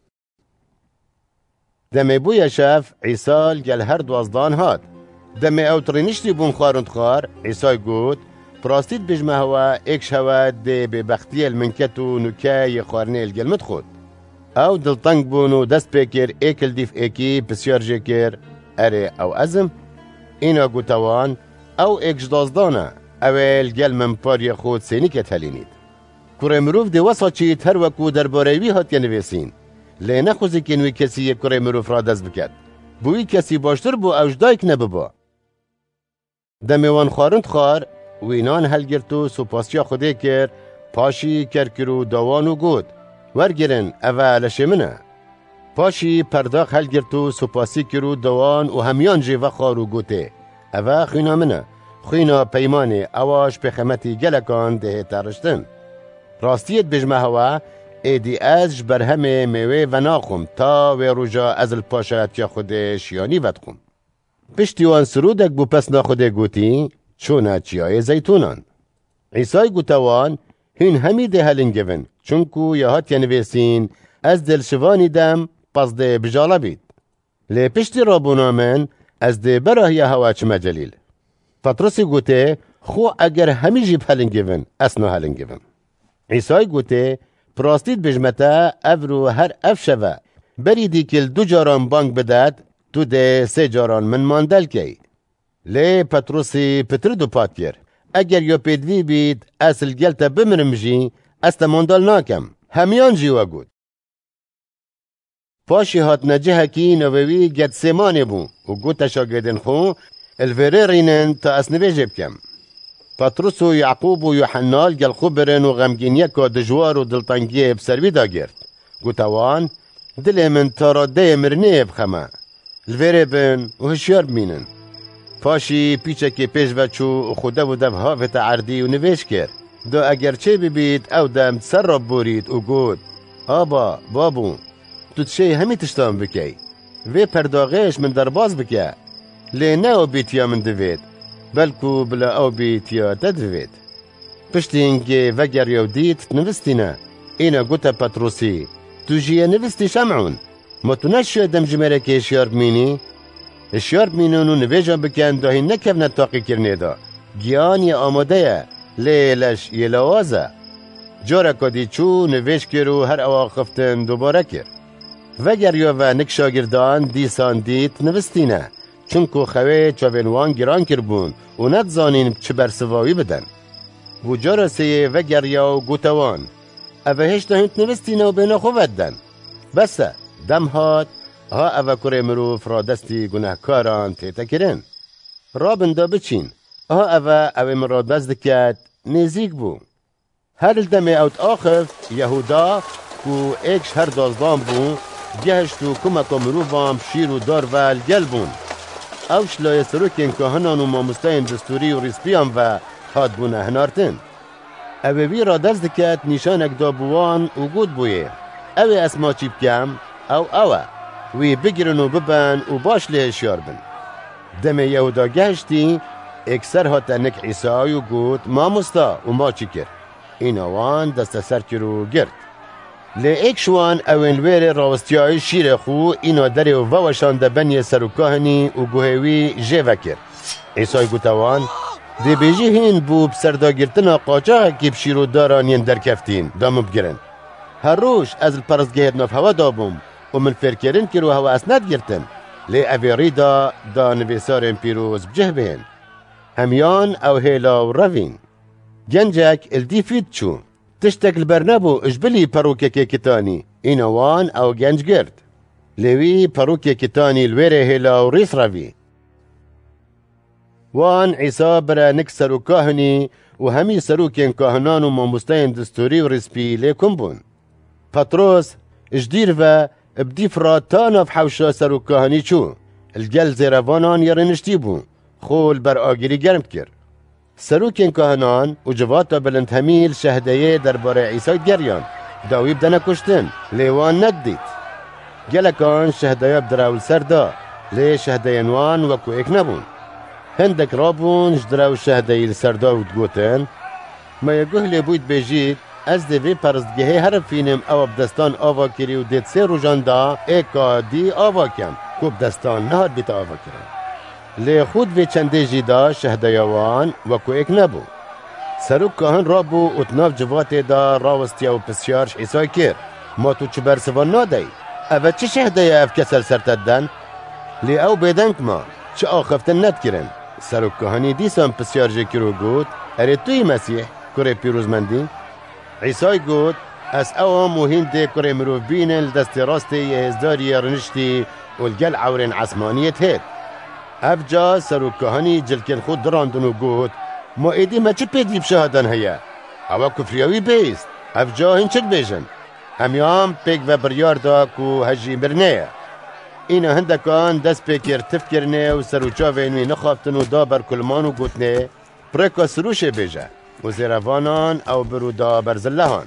Speaker 1: دمی بوی شف عیسال گل هر دوازدان هاد دمی او ترینشتی بون خارند خار عیسای گود پراستید بجمه هوا ایکش هوا ده به بختی المنکت و نکای خارنه الگلمت خود او دلتنگ بون و دست بکر ایکل دیف ایکی بسیار جکر اره او ازم اینا گوتوان او ایکش دازدانه اول گل من پاری خود سینی که تلینید کره مروف ده وسا چید هر وکو در باروی هات ینویسین لی نخوزی کنوی کسی کره مروف را دست بکد بوی کسی باشتر بو اوش دایک نببا دمیوان خارند خار وینان هلگرتو سپاسیا خوده کر پاشی کرکرو دوانو گود ورگرن اوه لشه منه پاشی پرداخ هلگرتو سپاسی کرو دوان و همیان جیوه خارو گوته اوه خینا منه خینا پیمانه اواش پخمتی گلکان ده ترشتن راستیت بجمه هوا ایدی از بر همه میوه و ناخم تا و روژا از الپاشت یا خود شیانی ودخم پشتیوان سرودک بو پس ناخوده گوتی چونه چیای زیتونان عیسای گوتوان هین همی ده هلنگون چونکو یهات ینویسین از دلشوانی دم پس ده بجالا بید لی پشتی رابونا من از ده براه یا هوا چه مجلیل پتروسی گوته خو اگر همی جیب هلنگون اسنا هلنگون عیسای گوته پراستید بجمتا افرو هر اف شوه بری دیکل دو جاران بانک بداد تو ده سه جاران من ماندل کی لی پتروسی پتر دو پات کر اگر یا پیدوی بید اصل گلتا بمرم جی استا ماندل ناکم همیان جیوا گود پاشی هات نجه کی نووی گد سیمانه بو و گوتا شاگردن خو الویره رینن تا اسنوی جب کم پتروس و یعقوب و یوحنال گل خوبرن و غمگینیه که دجوار و دلتنگیه بسروی دا گرد گوتوان دل من تاراده مرنه بخمه الویره بن و هشیار بمینن پاشی پیچه که پیش وچو و خوده و دف هافت عردی و نویش کرد دو اگرچه ببید او دم سر را بورید و گود آبا بابو تو تشه همی تشتام بکی وی پرداغش من در باز بکه لی نه او بیتیا من دوید بلکو بلا او بیتیا تدوید پشتی اینگه وگر یو دیت نوستینا اینا گوتا پتروسی تو جیه نوستی شمعون ما تو نشو دم جمره که اشیار بمینی اشیار بمینون و نویجان بکن داهی نکف نتاقی کرنه دا گیان یا آماده یا لیلش یه لوازه جارا کدی چو نویش کرو هر اواخفتن دوباره کر وگر یو و نک شاگردان دیسان دیت نوستینه چونکو خواه چاوینوان گران کربون و ند زانین چه برسواوی بدن و جارا سیه وگر یو گوتوان اوه هشتا هنت نوستینه و بینا خوبت دن بسه دم هات ها اوه کره مروف را دستی گناهکاران تیتا کرن رابن دا بچین ها اوه اوه مرا دست دکت نزیک بو هر دم اوت آخف یهودا کو ایکش هر دازدان بو گهشتو کمکا مروفام شیر و دار ول گل بون او شلای سروکین کهنان و ماموستین دستوری و ریسپیان و هاد بونه هنارتن. اوه وی را دست دکت نیشانک دابوان و گود بویه. اوه اسما چی بکم او اوه وی بگیرن و ببن و باش لهشیار بن. دم یهودا گشتی اکسر هاتنک عیسای و گود ماموستا و ما چی کرد. این اوان دست سر کرو گرد. لی اکشوان اوین ویر راوستیای شیر خو اینا دری و ووشان ده بنی سروکاهنی و گوهوی جیوه کرد. عیسای گوتوان دی بیجی هین بو بسردا گرتنا قاچاق که بشیرو دارانین در کفتین دامو بگرن. هر روش از الپرزگهد ناف هوا دابم و من فرکرین کرو هوا اسند گرتن. لی اوی ریدا دا نویسارن پیروز بجه بین. همیان او هیلا و روین. گنجک الدی فید چو. تشتك البرنابو اجبلي باروكي كيتاني إنوان أو جنج جرد لوي باروكي كيتاني الويري هلا وريس رافي وان عيسى برا نكسرو كاهني وهمي سروكين كاهنان وماموستين دستوري ورسبي ليكم بون بطروس اجدير و بديفرا تانا في حوشا سرو كاهني شو الجل زيرافانان يرنشتي بون خول بر آگيري گرم كر سروکین کهنان و جواتا بلند همیل شهدیه درباره عیسی گریان داوی بدن کشتن لیوان ندید گلکان شهدیه بدراول سردا لی شهدیانوان وکو ایک نبون هندک رابون جدراو شهدیه سردا و دگوتن ما یگوه لی بوید بیجید از دوی پرستگهی هر فینم او بدستان آوا کری و دید سه روژان دا ایکا دی آوا کم که بدستان نهاد بیتا آوا کرن لی خود وی چنده جیدا شهدیوان وکو ایک نبو. سروک کهن رابو اتناف جوات دا راوستیا و پسیارش عیسای کر. ما تو چه برسوان نادی؟ اوه چه شهدیه اف کسل سرتدن؟ لی او بیدنک ما چه آخفتن ند کرن. سروک کهنی دیسان پسیار جه کرو گود اره توی مسیح کره پیروزمندی؟ عیسای گود از او مهم ده کره مروف بینن لدست راستی یهزداری رنشتی و الگل عورین عثمانیت هید. افجا سروکهانی جلکن خود دراندن و گود ما ایدی ما چه پیدی بشهدن هیا اوا کفریاوی بیست افجا هین چک بیجن همیام پیک و بریار دا کو هجی مرنه اینا هندکان دست پیکر تفکرنه و سروچا وینوی نخوافتن و دا بر کلمان و گوتنه پرکا سروش بیجه و زیروانان او برو دا برزلهان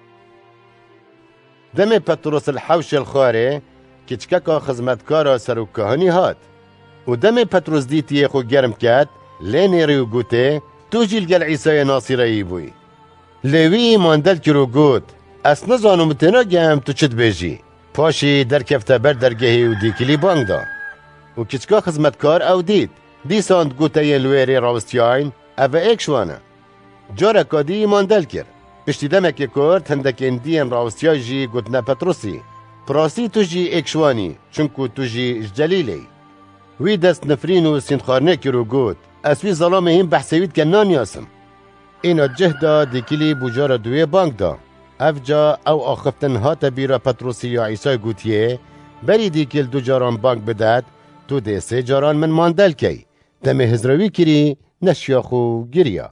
Speaker 1: دم پتروس الحوش الخاره کچککا خزمتکارا سروکهانی هاد و دم پتروس دیتی خو گرم کرد لینی ریو گوته تو جیل گل عیسی ناصری بوی لیوی ماندل کرو گوت اس نزانو متناگم تو چت بیجی پاشی در کفته بر درگهی و دیکلی بانگ دا و کچکا خزمتکار او دید دیساند گوته ی لویری راوستیاین او ایک شوانه جارکا دی ماندل کرد پشتی دمک کرد هندک اندین راوستیای جی گوتنه پتروسی پراسی تو جی ایک شوانی چونکو تو جی جلیلی وی دست نفرین و سینخارنه کرو گود اسوی ظلام هم بحثوید که نانیاسم اینا جهدا دیکلی بوجار دوی بانک دا افجا او آخفتن هات بیرا پتروسی یا عیسی گوتیه بری دیکل دو جاران بانک بدد تو ده سه جاران من ماندل کی دم هزروی کری نشیاخو گریا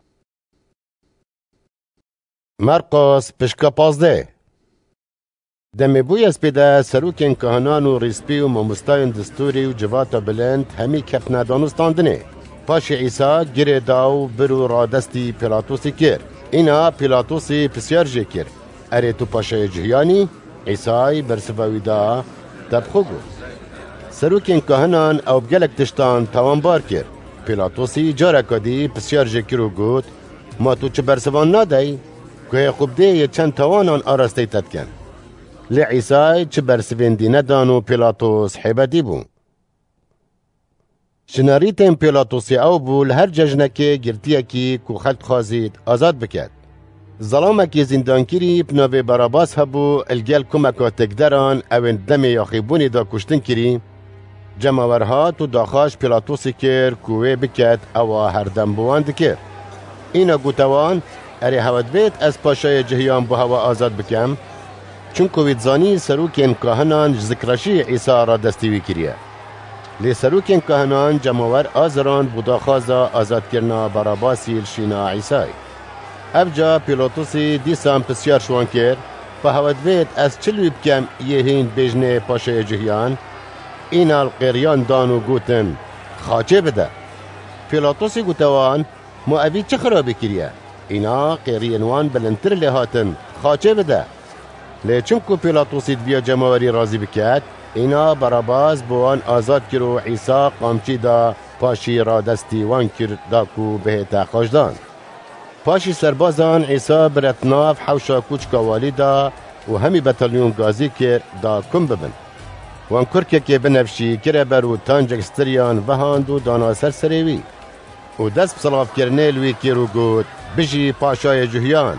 Speaker 1: مرقس پشکا پازده دم بوی از پیدا سروکین کهنان و ریسپی و ماموستاین دستوری و جواتا بلند همی کفنا دانستاندنه پاش عیسی گره داو برو را دستی پیلاتوسی کر اینا پیلاتوسی پسیار جه کر اره تو پاشای جهیانی عیسی برسفاوی دا تبخو گو سروکین کهنان او بگلک تشتان تاوان بار کر پیلاتوسی جارکا دی پسیار جه کرو گود ما تو چه برسفان نادی که خوب ده یه چند تاوانان آرسته تدکن لعیسی چه برسفندی ندان و پیلاتوس حیبتی بون. شناریتن پیلاتوسی او بول هر ججنکه گرتیه کی کو خلق خازید آزاد بکد. ظلامکی زندانکیری پناوی براباس هبو الگل کمکا تکدران اوین دم یاخیبونی دا کشتن کری جماورها تو داخاش پیلاتوسی کر کوه بکد او هر دم بوان دکر. اینا گوتوان اره هود بیت از پاشای جهیان بو هوا آزاد بکم چون کویدزانی سروکین کهنان ذکرشی عیسی را دستیوی کریه. لی سروکین کهنان جماور آزران بودا خازا آزاد کرنا براباسی الشینا عیسی. افجا پیلاتوسی دیسان پسیار شوان کر فهود وید از چلوی بکم یه هین بجنه پاشه جهیان اینا القیریان دانو گوتن خاچه بده. پیلاطوسی گوتوان ما اوی چه خرابی کریه؟ اینا قیرینوان بلندتر لهاتن خاچه بده. لیچم کو پیلاطوسی بیا جماوری رازی بکد اینا براباز بوان آزاد کرو عیسی قامچی دا پاشی را دستی وان کرد دا کو بهتا خوشدان. پاشی سربازان عیسی برتناف حوشا کوچکا والی دا و همی بطلیون گازی کرد دا کم ببن. وان کرکه که بنفشی کره برو تانجک ستریان وهاند و دانا سر سریوی. و دست بصلاف کرنه لوی کرو گود بجی پاشای جهیان.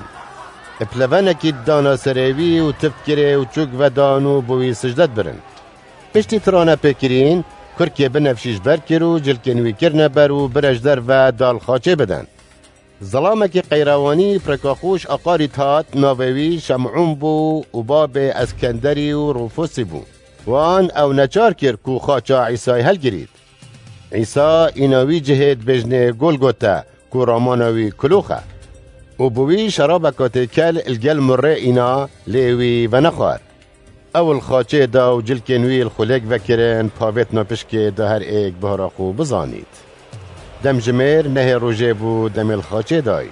Speaker 1: پلوانکی دانا سریوی و تفکره و چوک و دانو بوی سجدت برن. پشتی ترانه پکرین کرکه بنفشیش بر کرو جلکنوی کرنه برو برجدر و دال خاچه بدن. ظلامکی قیروانی پرکاخوش اقاری تات ناویوی شمعون بو و باب اسکندری و روفوسی بو. وان او نچار کر کو خاچا عیسای هل گرید. عیسی ایناوی جهد بجنه گلگوتا کو رامانوی کلوخه. و بوی شرابکات کل الگل مره اینا لیوی و نخوار. اول خاچه دا و جلکنوی الخلق وکرن پاویت نپشکه دا هر ایک بهراخو بزانید. دم جمیر نه روژه بو دم الخاچه دای.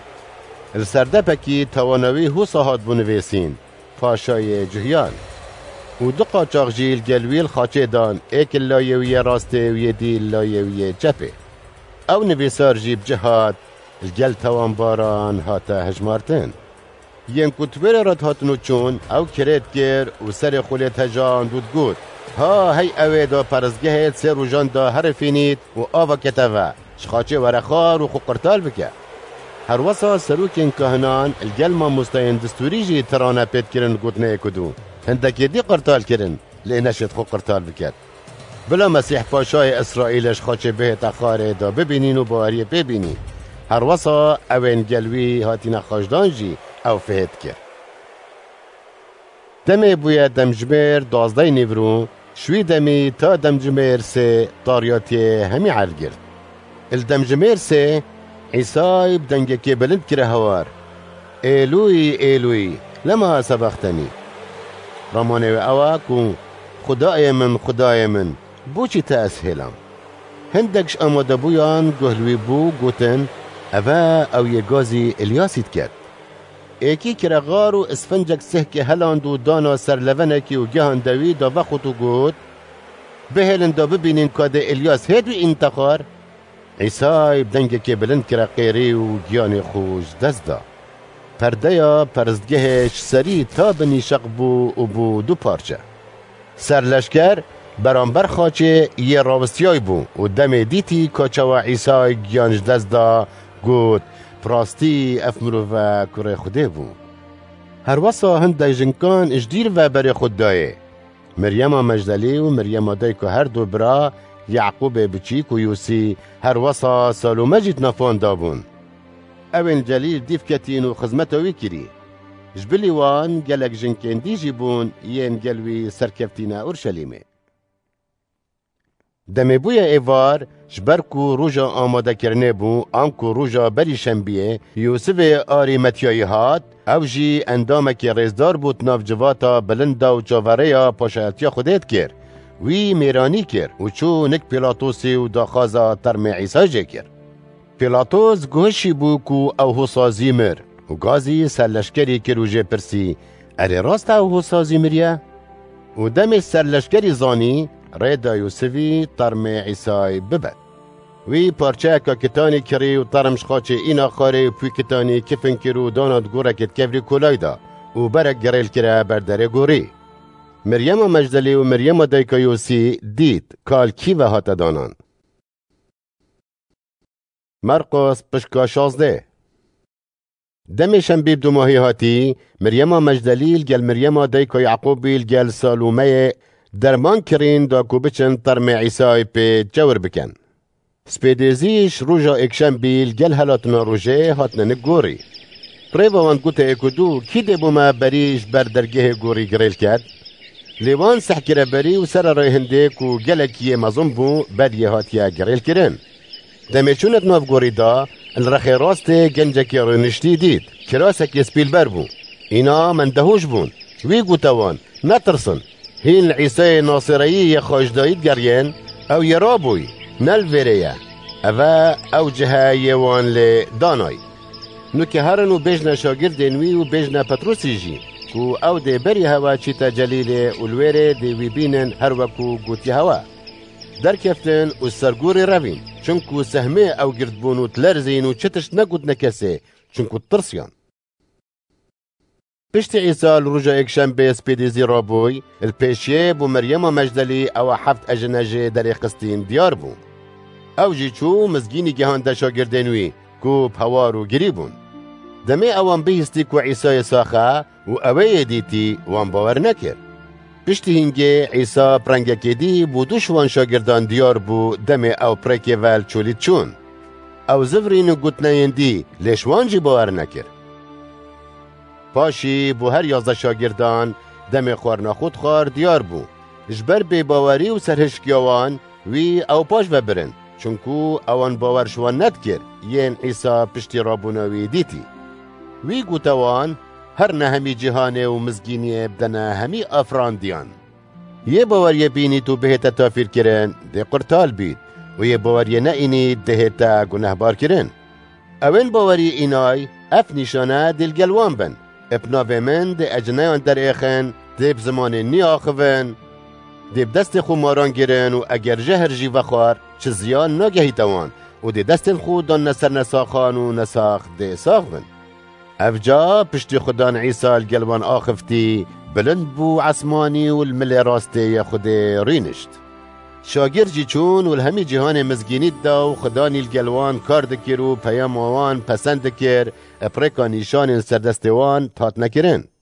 Speaker 1: السردپکی توانوی هو ساحات بو نویسین پاشای جهیان. و دو قاچاق جیل گلویل خاچه دان ایک لایوی راسته و یدی لایوی چپه. او نویسار جیب جهاد الگل توان باران هاتا هجمارتن. ین کتبر رات هاتنو چون او کرید گر و سر خلیت هجان دود گود. ها هی اوه دا پرزگه سر و جان دا هر فینید و آوا کتوه شخاچه ورخار و خو قرطال بکه. هر وصا سروکین کهنان الگل ما مستین دستوری جی ترانه پید کرن گوتنه کدو. هندکی دی قرطال کرن لی نشد خو قرطال بکد. بلا مسیح پاشای اسرائیلش خاچه به تخاره دا ببینین و باوری ببینین. هر وصا اوین گلوی هاتین خاشدان جی او فهد کر. دمی بویا دمجمیر دازده نیورون شوی دمی تا دمجمیر سه طاریاتی همی عل گرد. الدمجمیر سه عیسی بدنگه که بلند کره هوار. ایلوی ایلوی لما سبختنی. رامانه و اوا کن خدای من خدای من بوچی تا اسهلم. هندکش آماده بویان گهلوی بو گوتن اوه او یه گازی الیاسید کرد. ایکی کرغار و اسفنجک سه که هلاند و دانا سرلونکی و گهان دوی دا وقتو گود بهلن دا ببینین کاده الیاس هدوی انتخار. عیسی بدنگه که بلند کرا قیری و گیان خوش دست دا. پرده یا پرزدگهش سری تا بنی شق بو و بو دو پارچه. سرلشکر برانبر خاچه یه راوستیای بو و دم دیتی کاچه و عیسی گیانش دست دا گود پراستی افمرو و کره خوده بو. هر وصا هنده جنکان اجدیر و بر خود دایه. مریم مجدلی و مریم دای که هر دو برا یعقوب بچیک و یوسی هر وصا سالو مجید نفان دابون. اوین جلیل دیف کتین و خزمتوی کری. جبلی وان گلک جنکین دیجی بون ین گلوی سرکفتینا اورشلیمه. دمی بوی ایوار جبرکو روژا آماده کرنه بو آنکو روژا بری شنبیه یوسف آری متیایی هات او جی اندامکی ریزدار بود ناف جواتا بلندا و جاوره پاشایتیا خودت کر وی میرانی کر و چو نک پیلاطوسی و داخازا ترم عیسی جه کر. پیلاطوس گوشی بو کو او حسازی مر و گازی سرلشکری که روژه پرسی اره راست او حسازی مریه؟ و دم سرلشکری زانی ریدا یوسفی ترم عیسی ببد. وی پارچه که کتانی کری و ترمش خاچه اینا خاره و پوی کتانی کفن کرو داناد گوره کت کفری کولای دا و برک گریل کره بردره گوری. مریم مجدلی و مریم دایکا یوسی دید کال کی و هات دانان. مرقس پشکا شازده دمی شنبیب دو ماهی هاتی مریم مجدلیل گل مریم دایکا یعقوبیل گل سالومه درمان کرین دا کو بچن ترم عیسی پی جور بکن. سپیدیزیش روژا اکشن بیل گل هلاتنا روژه هاتنا نگوری. پریوان وان گوته اکدو کی دی بوما بریش بر درگه گوری گریل کرد؟ لیوان سحکره بری و سر رای هنده کو گلکیه مزم بو بدیه هاتیا گریل کرن. دمی چونت ناف گوری دا الرخی راست گنجکی رنشتی دید. کراسک سپیل بر بو. اینا من دهوش بون. وی گوتوان نترسن. هین عیسی ناصری خوش دایید گرین او یرابوی نل ویریا اوه او جهه یوان لی دانای نو که هرنو بیجنا شاگرد نوی و بیجنا پتروسی جی کو او دی بری هوا چیتا جلیل اولویره دی وی بینن هر وکو گوتی هوا در کفتن و سرگور روین چونکو سهمه او گردبونو تلرزین و چتش نگود نکسه چونکو ترسیان پشت عیسی الرجا اکشنبه سپیدیزی رابوی الپیشیه بو مریم مجدلی او حفت اجنجه در قسطین دیار بو او جی چو مزگینی گهان دا شاگردنوی کو پوارو گریبون دمی اوان بیستی کو عیسی ساخه و اوه دیتی وان باور نکر پشتی هنگه عیسی پرنگکی دی بو دوشوان شاگردان دیار بو دمی او پرکی ول چولید چون او زفرینو گوتنین دی لیشوان جی باور نکر پاشی بو هر یازده شاگردان دمی خورنا خود خار دیار بو جبر بی باوری و سرهشکیوان وی او پاش ببرن چونکو اوان باور شوان ند کر ین عیسی پشتی رابوناوی دیتی وی گوتوان هر نه همی جهانه و مزگینی بدنه همی افران دیان یه باوری بینی تو بهتا تافیر کرن ده قرطال بید و یه باوری نه اینی دهتا گناه بار کرن اوین باوری اینای اف نشانه دلگلوان بن اپناوه من ده اجنایان در ایخن ده بزمان نی آخوین ده دست خو ماران گرن و اگر جهر جی وخوار چه زیان ناگهی توان و ده دست خود دان نسر نساخان و نساخ ده ساخ بن افجا پشتی خودان عیسی الگلوان آخفتی بلند بو عصمانی و المل راسته خود رینشت شاگر جی چون و الهمی جهان مزگینید دا و خدانی الگلوان کار دکر و پیام وان پسند دکر اپرکا نیشان سردستوان تات نکرن